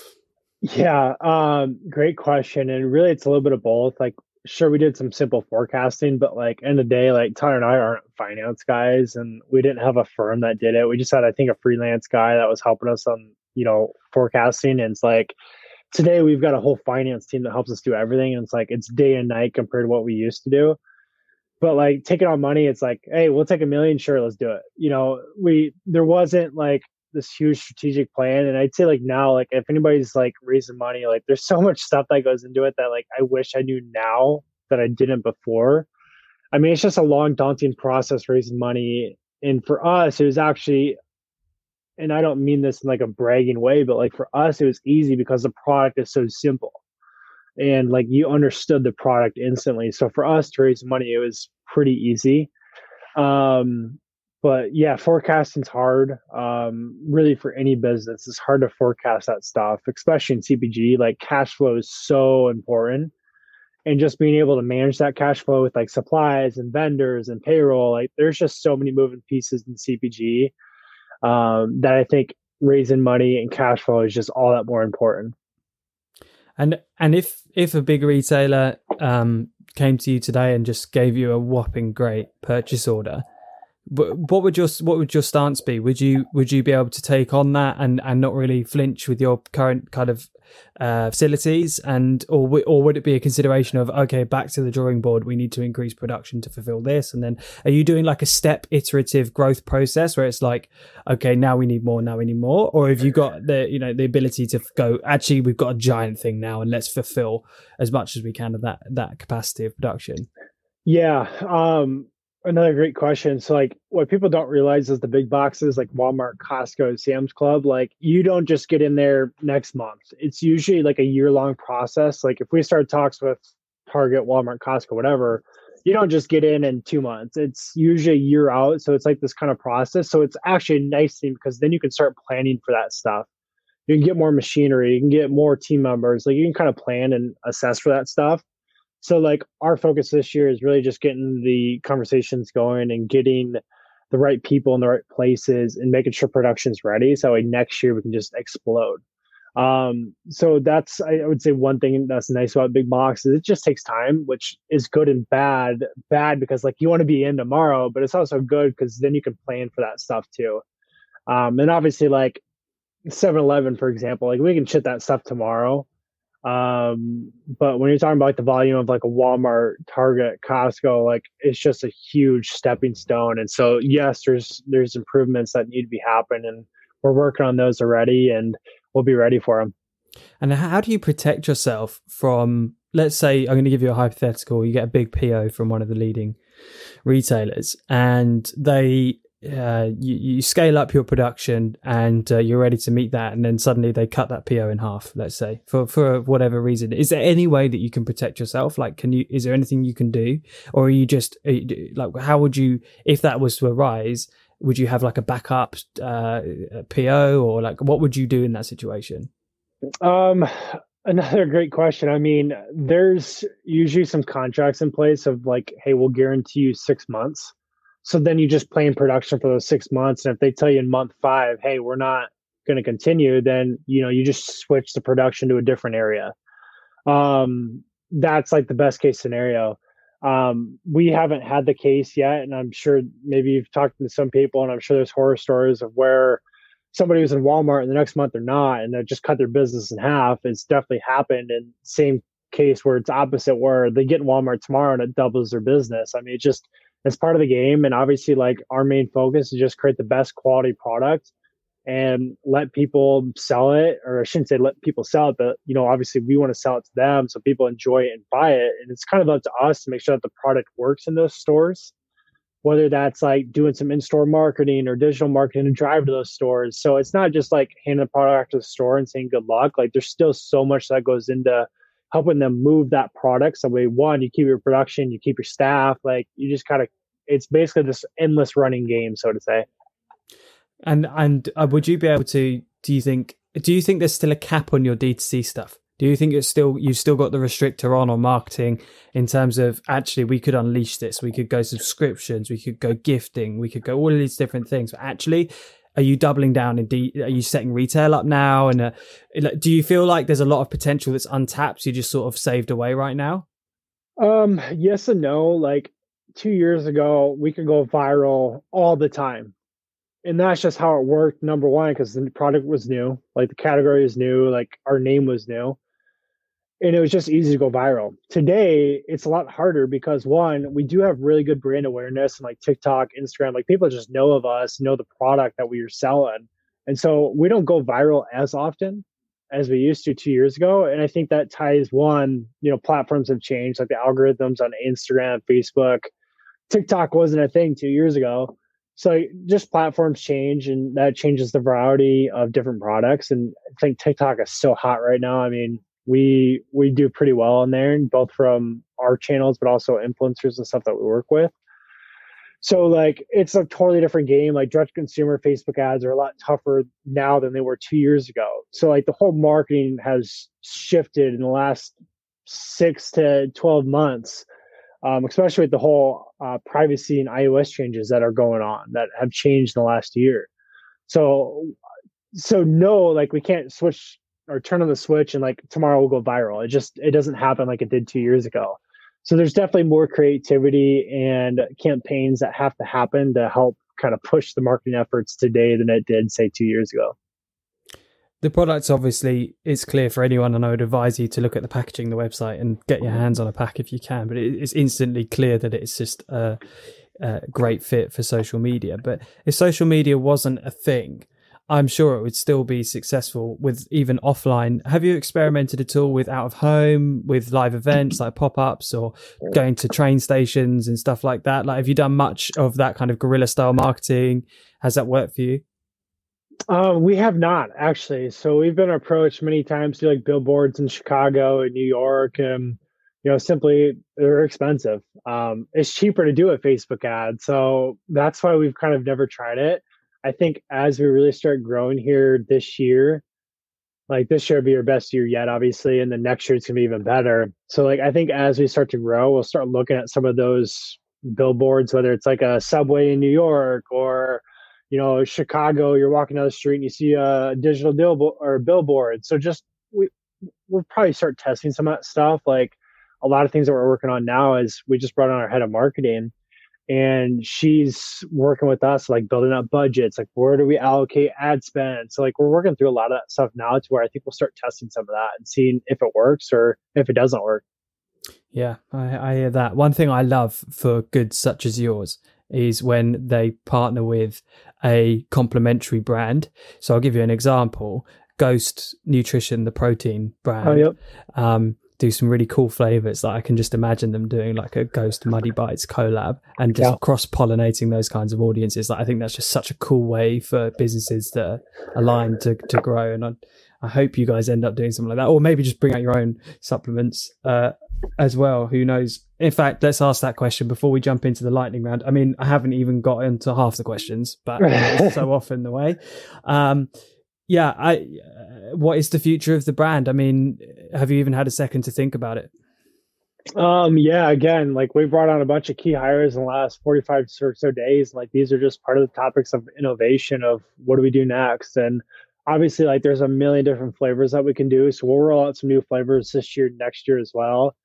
Yeah, um, great question. And really, it's a little bit of both. Like, sure, we did some simple forecasting, but like end of the day, like Tyler and I aren't finance guys, and we didn't have a firm that did it. We just had, I think, a freelance guy that was helping us on, you know, forecasting. And it's like, today we've got a whole finance team that helps us do everything. And it's like, it's day and night compared to what we used to do. But like taking on money, it's like, hey, we'll take a million. Sure, let's do it. You know, we, there wasn't like this huge strategic plan. And I'd say like now, like if anybody's like raising money, like there's so much stuff that goes into it that like I wish I knew now that I didn't before. I mean, it's just a long, daunting process raising money. And for us, it was actually, and I don't mean this in like a bragging way, but like for us, it was easy because the product is so simple. And like you understood the product instantly. So for us to raise money, it was pretty easy. Um, But yeah, forecasting's hard. Um, really, for any business, it's hard to forecast that stuff, especially in C P G. Like cash flow is so important, and just being able to manage that cash flow with like supplies and vendors and payroll. Like there's just so many moving pieces in C P G um, that I think raising money and cash flow is just all that more important. And and if if a big retailer um, came to you today and just gave you a whopping great purchase order, what would your what would your stance be? Would you would you be able to take on that and, and not really flinch with your current kind of uh, facilities, and or w- or would it be a consideration of, okay, back to the drawing board, we need to increase production to fulfill this? And then are you doing like a step iterative growth process where it's like, okay, now we need more, now we need more, or have you got the you know the ability to go, actually we've got a giant thing now and let's fulfill as much as we can of that that capacity of production? Yeah. Um, Another great question. So like what people don't realize is the big boxes like Walmart, Costco, Sam's Club, like you don't just get in there next month. It's usually like a year long process. Like if we start talks with Target, Walmart, Costco, whatever, you don't just get in in two months. It's usually a year out. So it's like this kind of process. So it's actually a nice thing because then you can start planning for that stuff. You can get more machinery, you can get more team members. Like you can kind of plan and assess for that stuff. So like our focus this year is really just getting the conversations going and getting the right people in the right places and making sure production's ready. So like next year we can just explode. Um, so that's, I would say one thing that's nice about big box is it just takes time, which is good and bad. Bad because like you want to be in tomorrow, but it's also good because then you can plan for that stuff too. Um, and obviously like seven eleven, for example, like we can ship that stuff tomorrow. Um, but when you're talking about like the volume of like a Walmart, Target, Costco, like it's just a huge stepping stone. And so, yes, there's, there's improvements that need to be happening, and we're working on those already, and we'll be ready for them. And how do you protect yourself from, let's say, I'm going to give you a hypothetical, you get a big P O from one of the leading retailers and they, Uh, you, you scale up your production and uh, you're ready to meet that, and then suddenly they cut that P O in half, let's say, for for whatever reason. Is there any way that you can protect yourself? Like, can you, is there anything you can do, or are you just are you, like, how would you, if that was to arise, would you have like a backup uh, P O, or like what would you do in that situation? Um, another great question. I mean, there's usually some contracts in place of like, hey, we'll guarantee you six months. So then you just plan production for those six months. And if they tell you in month five, hey, we're not going to continue, then, you know, you just switch the production to a different area. Um, that's like the best case scenario. Um, we haven't had the case yet. And I'm sure maybe you've talked to some people, and I'm sure there's horror stories of where somebody was in Walmart and the next month they're not, and they just cut their business in half. It's definitely happened. And same case where it's opposite, where they get in Walmart tomorrow and it doubles their business. I mean, it just, it's part of the game. And obviously like our main focus is just create the best quality product and let people sell it, or I shouldn't say let people sell it, but you know, obviously we want to sell it to them so people enjoy it and buy it. And it's kind of up to us to make sure that the product works in those stores, whether that's like doing some in-store marketing or digital marketing to drive to those stores. So it's not just like handing the product to the store and saying good luck. Like there's still so much that goes into helping them move that product. So we, one, you keep your production, you keep your staff, like you just kind of, it's basically this endless running game, so to say. And and uh, would you be able to? Do you think? Do you think there's still a cap on your D two C stuff? Do you think it's still you've still got the restrictor on on marketing in terms of actually we could unleash this, we could go subscriptions, we could go gifting, we could go all of these different things. But actually, are you doubling down in D? Are you setting retail up now? And uh, do you feel like there's a lot of potential that's untapped? You just sort of saved away right now. Um. Yes and no. Like two years ago, we could go viral all the time. And that's just how it worked. Number one, because the product was new, like the category is new, like our name was new, and it was just easy to go viral. Today, it's a lot harder because one, we do have really good brand awareness and like TikTok, Instagram, like people just know of us, know the product that we are selling. And so we don't go viral as often as we used to two years ago. And I think that ties one, you know, platforms have changed, like the algorithms on Instagram, Facebook. TikTok wasn't a thing two years ago. So just platforms change, and that changes the variety of different products. And I think TikTok is so hot right now. I mean, we we do pretty well on there, both from our channels, but also influencers and stuff that we work with. So like, it's a totally different game. Like direct consumer Facebook ads are a lot tougher now than they were two years ago. So like the whole marketing has shifted in the last six to twelve months. Um, especially with the whole uh, privacy and iOS changes that are going on that have changed in the last year. So, so no, like we can't switch or turn on the switch and like tomorrow we'll go viral. It just, it doesn't happen like it did two years ago. So there's definitely more creativity and campaigns that have to happen to help kind of push the marketing efforts today than it did say two years ago. The product's obviously, it's clear for anyone, and I would advise you to look at the packaging, the website, and get your hands on a pack if you can. But it's instantly clear that it's just a, a great fit for social media. But if social media wasn't a thing, I'm sure it would still be successful with even offline. Have you experimented at all with out of home, with live events like pop-ups or going to train stations and stuff like that? Like, have you done much of that kind of guerrilla style marketing? Has that worked for you? Um, we have not actually. So we've been approached many times to like billboards in Chicago and New York, and you know, simply they're expensive. Um, it's cheaper to do a Facebook ad, so that's why we've kind of never tried it. I think as we really start growing here this year, like this year will be our best year yet, obviously, and the next year it's gonna be even better. So like I think as we start to grow, we'll start looking at some of those billboards, whether it's like a Subway in New York or you know, Chicago, you're walking down the street and you see a digital deal or a billboard. So just, we, we'll probably start testing some of that stuff. Like a lot of things that we're working on now is we just brought on our head of marketing, and she's working with us, like building up budgets, like where do we allocate ad spend? So like we're working through a lot of that stuff now to where I think we'll start testing some of that and seeing if it works or if it doesn't work. Yeah, I, I hear that. One thing I love for goods such as yours is when they partner with a complementary brand. So I'll give you an example. Ghost Nutrition, the protein brand, oh, yep. um, do some really cool flavors. Like I can just imagine them doing like a Ghost Muddy Bites collab and just yeah. cross-pollinating those kinds of audiences. Like I think that's just such a cool way for businesses to align to, to grow. And I, I hope you guys end up doing something like that, or maybe just bring out your own supplements uh, as well. Who knows? In fact, let's ask that question before we jump into the lightning round. I mean, I haven't even got into half the questions, but it's so often the way. Um, yeah, I. Uh, what is the future of the brand? I mean, have you even had a second to think about it? Um, yeah, again, like we brought on a bunch of key hires in the last forty-five or so days. Like these are just part of the topics of innovation of what do we do next? And obviously, like there's a million different flavors that we can do. So we'll roll out some new flavors this year, next year as well.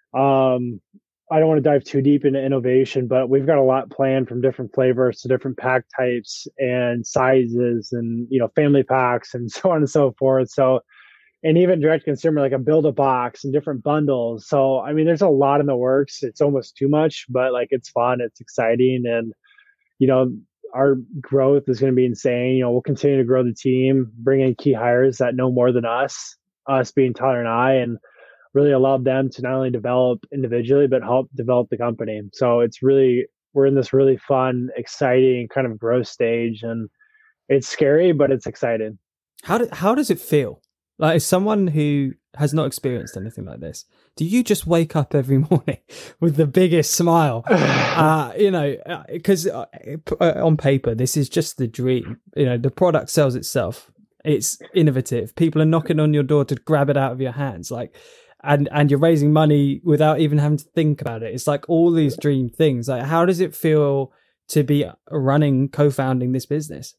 Um, I don't want to dive too deep into innovation, but we've got a lot planned from different flavors to different pack types and sizes and, you know, family packs and so on and so forth. So, and even direct consumer, like a build a box and different bundles. So, I mean, there's a lot in the works. It's almost too much, but like, it's fun. It's exciting. And, you know, our growth is going to be insane. You know, we'll continue to grow the team, bring in key hires that know more than us, us being Tyler and I, and really allowed them to not only develop individually, but help develop the company. So it's really, we're in this really fun, exciting kind of growth stage, and it's scary, but it's exciting. How do, how does it feel? Like, as someone who has not experienced anything like this, do you just wake up every morning with the biggest smile? uh, you know, because uh, on paper, this is just the dream. You know, the product sells itself. It's innovative. People are knocking on your door to grab it out of your hands. Like, and, and you're raising money without even having to think about it. It's like all these dream things. Like, how does it feel to be running, co-founding this business?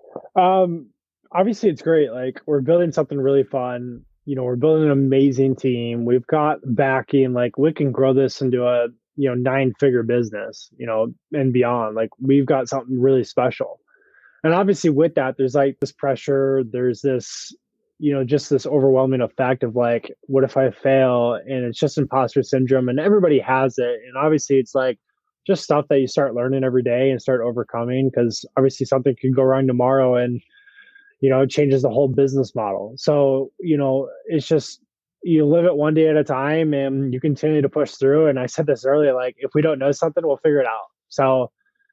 Um, obviously it's great. Like, we're building something really fun. You know, we're building an amazing team. We've got backing. Like, we can grow this into a, you know, nine figure business, you know, and beyond. Like, we've got something really special. And obviously with that, there's like this pressure, there's this, you know, just this overwhelming effect of like, what if I fail? And it's just imposter syndrome, and everybody has it. And obviously it's like just stuff that you start learning every day and start overcoming, because obviously something could go wrong tomorrow and, you know, it changes the whole business model. So, you know, it's just, you live it one day at a time and you continue to push through. And I said this earlier, like, if we don't know something, we'll figure it out. So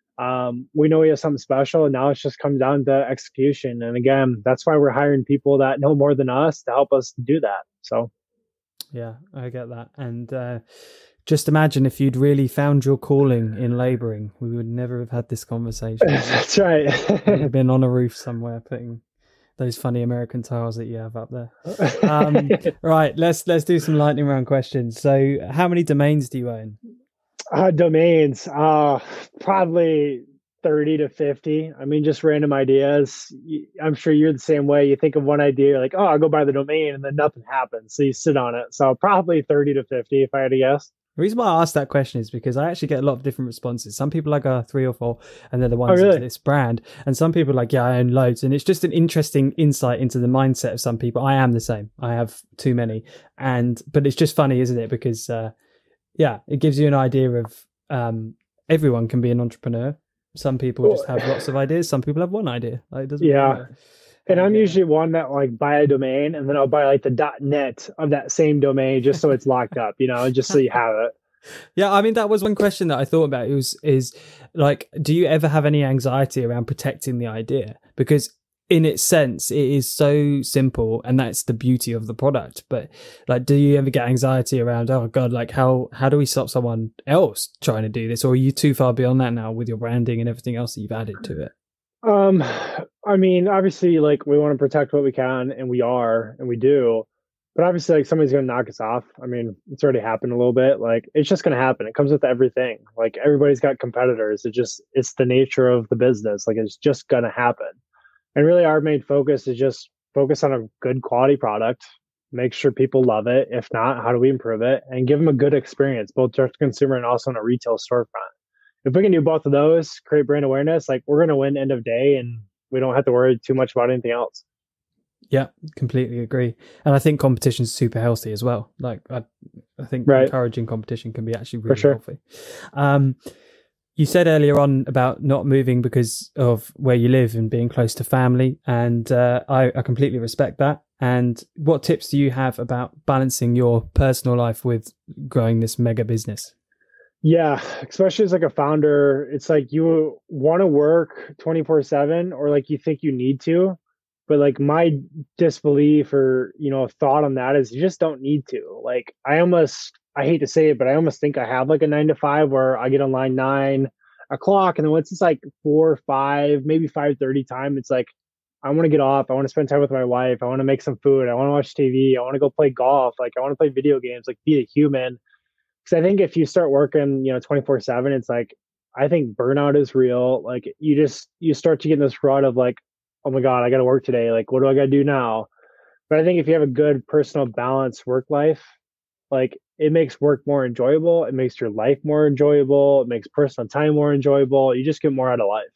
um, we know we have something special, and now it's just comes down to execution. And again, that's why we're hiring people that know more than us to help us do that. So, yeah, I get that. And uh, just imagine if you'd really found your calling in laboring, we would never have had this conversation. That's right. We'd have been on a roof somewhere putting those funny American tiles that you have up there. Um, right, let's let's do some lightning round questions. So, how many domains do you own? Uh, domains, uh, probably thirty to fifty. I mean, just random ideas. I'm sure you're the same way. You think of one idea, you're like, oh, I'll go buy the domain, and then nothing happens. So you sit on it. So probably thirty to fifty, if I had to guess. The reason why I asked that question is because I actually get a lot of different responses. Some people like uh, three or four, and they're the ones oh, really? of this brand. And some people are like, yeah, I own loads. And it's just an interesting insight into the mindset of some people. I am the same. I have too many. And, but it's just funny, isn't it? Because, uh, yeah, it gives you an idea of um, everyone can be an entrepreneur. Some people well, just have lots of ideas. Some people have one idea. Like, it doesn't yeah. matter. And I'm usually one that like buy a domain, and then I'll buy like the .net of that same domain just so it's locked up, you know, just so you have it. Yeah, I mean, that was one question that I thought about. It was is like, do you ever have any anxiety around protecting the idea? Because in its sense, it is so simple, and that's the beauty of the product. But like, do you ever get anxiety around, oh God, like how how do we stop someone else trying to do this? Or are you too far beyond that now with your branding and everything else that you've added to it? Um, I mean, obviously, like, we want to protect what we can, and we are, and we do. But obviously, like, somebody's going to knock us off. I mean, it's already happened a little bit. Like, it's just going to happen. It comes with everything. Like, everybody's got competitors. It just, it's the nature of the business. Like, it's just going to happen. And really, our main focus is just focus on a good quality product, make sure people love it. If not, how do we improve it? And give them a good experience, both direct to consumer and also in a retail storefront. If we can do both of those, create brand awareness, like, we're going to win end of day, and we don't have to worry too much about anything else. Yeah, completely agree. And I think competition is super healthy as well. Like, I, I think right. encouraging competition can be actually really For sure. healthy. Um, you said earlier on about not moving because of where you live and being close to family. And uh, I, I completely respect that. And what tips do you have about balancing your personal life with growing this mega business? Yeah, especially as like a founder, it's like you want to work twenty-four seven, or like you think you need to, but like my disbelief or, you know, thought on that is you just don't need to. Like, I almost, I hate to say it, but I almost think I have like a nine to five where I get online nine o'clock, and then once it's like four, five, maybe five thirty time, it's like, I want to get off. I want to spend time with my wife. I want to make some food. I want to watch T V. I want to go play golf. Like, I want to play video games, like be a human. Because I think if you start working, you know, twenty-four seven, it's like, I think burnout is real. Like, you just, you start to get in this rut of like, oh my God, I got to work today. Like, what do I got to do now? But I think if you have a good personal balanced work life, like, it makes work more enjoyable. It makes your life more enjoyable. It makes personal time more enjoyable. You just get more out of life.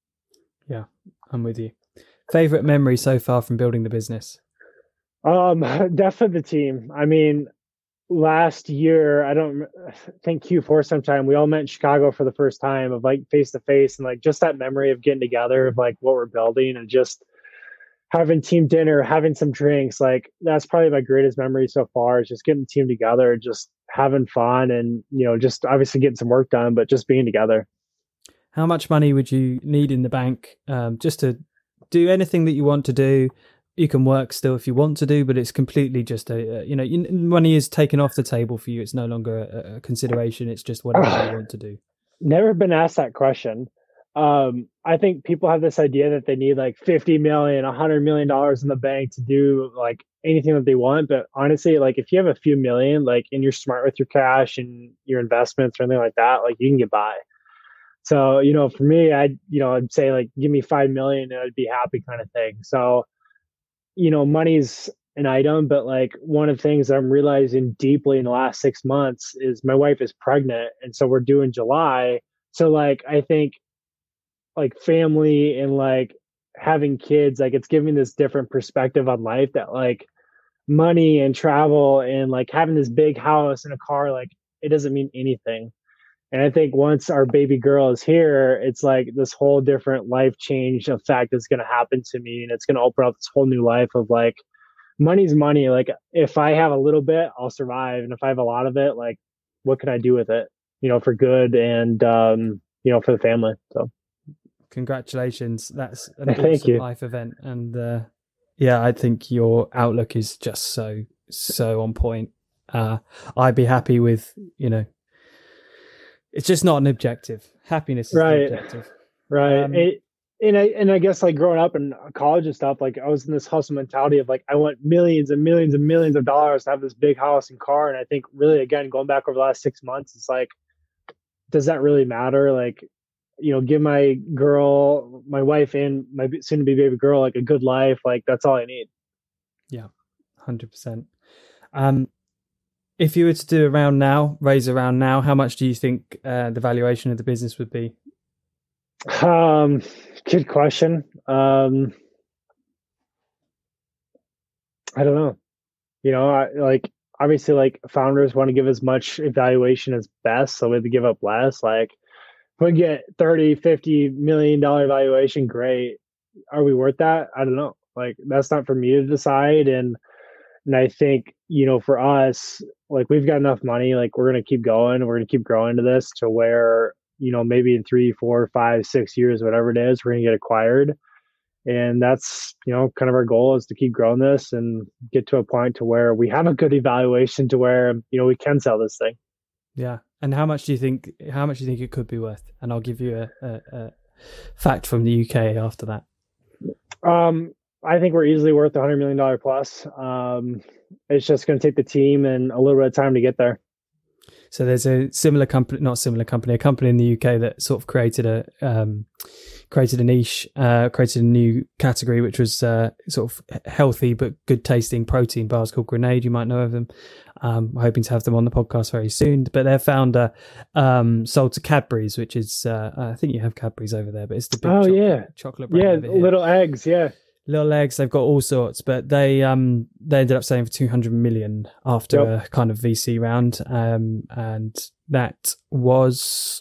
Yeah, I'm with you. Favorite memory so far from building the business? Um, definitely the team. I mean, last year, I don't I think Q four sometime, we all met in Chicago for the first time of like face to face, and like just that memory of getting together of like what we're building and just having team dinner, having some drinks. Like, that's probably my greatest memory so far, is just getting the team together, just having fun, and, you know, just obviously getting some work done, but just being together. How much money would you need in the bank um, just to do anything that you want to do you can work still if you want to do, but it's completely just a, a you know, you, money is taken off the table for you. It's no longer a, a consideration. It's just whatever uh, you want to do. Never been asked that question. Um, I think people have this idea that they need like fifty million, a hundred million dollars in the bank to do like anything that they want. But honestly, like if you have a few million, like, and you're smart with your cash and your investments or anything like that, like you can get by. So, you know, for me, I'd, you know, I'd say like, give me five million and I'd be happy kind of thing. So, you know, money's an item, but like one of the things that I'm realizing deeply in the last six months is my wife is pregnant. And so we're due in July. So like, I think like family and like having kids, like it's giving this different perspective on life that like money and travel and like having this big house and a car, like it doesn't mean anything. And I think once our baby girl is here, it's like this whole different life change effect is going to happen to me. And it's going to open up this whole new life of like, money's money. Like if I have a little bit, I'll survive. And if I have a lot of it, like what can I do with it, you know, for good and, um, you know, for the family. So congratulations. That's an Thank awesome you. life event. And uh, yeah, I think your outlook is just so, so on point. Uh, I'd be happy with, you know, it's just not an objective. Happiness is right. the objective. Right. Um, it, and I and I guess like growing up in college and stuff, like I was in this hustle mentality of like I want millions and millions and millions of dollars to have this big house and car. And I think really again going back over the last six months, it's like, does that really matter? Like, you know, give my girl, my wife, and my soon to be baby girl like a good life. Like that's all I need. Yeah, one hundred percent. Um, if you were to do a round now, raise a round now, how much do you think uh, the valuation of the business would be? Um, good question. Um, I don't know. You know, I, like obviously, like founders want to give as much evaluation as best, so we have to give up less. Like, if we get thirty, fifty million dollar valuation, great. Are we worth that? I don't know. Like, that's not for me to decide. And and I think, you know, for us, like we've got enough money. Like we're gonna keep going. We're gonna keep growing to this to where, you know, maybe in three, four, five, six years, whatever it is, we're going to get acquired. And that's, you know, kind of our goal is to keep growing this and get to a point to where we have a good evaluation to where, you know, we can sell this thing. Yeah. And how much do you think, how much do you think it could be worth? And I'll give you a, a, a fact from the U K after that. Um, I think we're easily worth a hundred million dollars plus. Um, it's just going to take the team and a little bit of time to get there. So there's a similar company, not similar company, a company in the U K that sort of created a um, created a niche, uh, created a new category, which was uh, sort of healthy but good tasting protein bars called Grenade. You might know of them. Um, I'm hoping to have them on the podcast very soon. But their founder um, sold to Cadbury's, which is uh, I think you have Cadbury's over there, but it's the big oh chocolate, yeah chocolate brand. Yeah, over here. little eggs. Yeah. Little eggs, they've got all sorts, but they um they ended up selling for two hundred million after yep. a kind of V C round, um and that was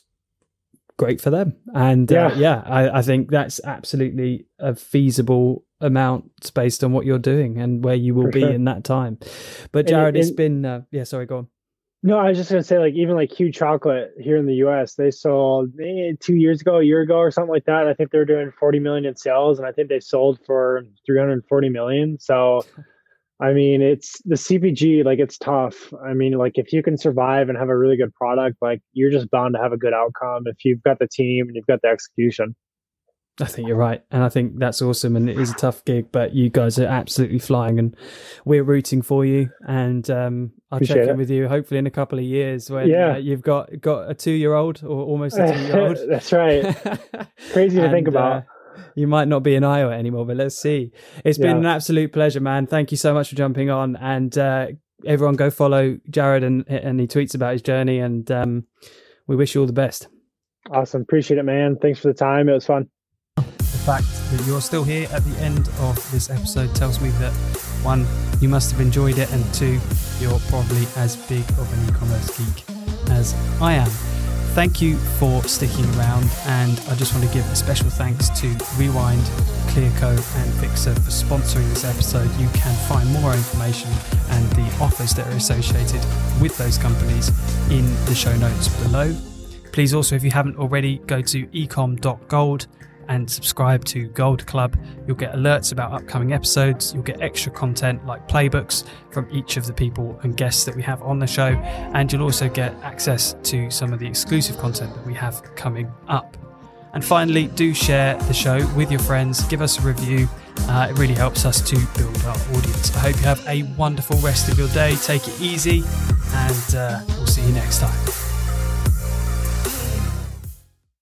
great for them. And yeah, uh, yeah I, I think that's absolutely a feasible amount based on what you're doing and where you will for be sure. in that time. But Jared, and, and, it's been uh, yeah. Sorry, go on. No, I was just gonna say, like, even like Q Chocolate here in the U S, they sold eh, two years ago, a year ago, or something like that. I think they were doing forty million in sales, and I think they sold for three hundred forty million. So, I mean, it's the C P G, like, it's tough. I mean, like, if you can survive and have a really good product, like, you're just bound to have a good outcome if you've got the team and you've got the execution. I think you're right. And I think that's awesome. And it is a tough gig, but you guys are absolutely flying and we're rooting for you. And um, I'll Appreciate check in it. with you hopefully in a couple of years when yeah. uh, you've got, got a two-year-old or almost a two-year-old. That's right. Crazy to and, think about. Uh, you might not be in Iowa anymore, but let's see. It's yeah. been an absolute pleasure, man. Thank you so much for jumping on. And uh, everyone go follow Jared and, and he tweets about his journey. And um, we wish you all the best. Awesome. Appreciate it, man. Thanks for the time. It was fun. The fact that you're still here at the end of this episode tells me that one, you must have enjoyed it, and two, you're probably as big of an e-commerce geek as I am. Thank you for sticking around, and I just want to give a special thanks to Rewind, Clearco and Fixer for sponsoring this episode. You can find more information and the offers that are associated with those companies in the show notes below. Please also, if you haven't already, go to ecom dot gold and subscribe to Gold Club. You'll get alerts about upcoming episodes. You'll get extra content like playbooks from each of the people and guests that we have on the show. And you'll also get access to some of the exclusive content that we have coming up. And finally, do share the show with your friends. Give us a review. Uh, it really helps us to build our audience. I hope you have a wonderful rest of your day. Take it easy, and uh, we'll see you next time.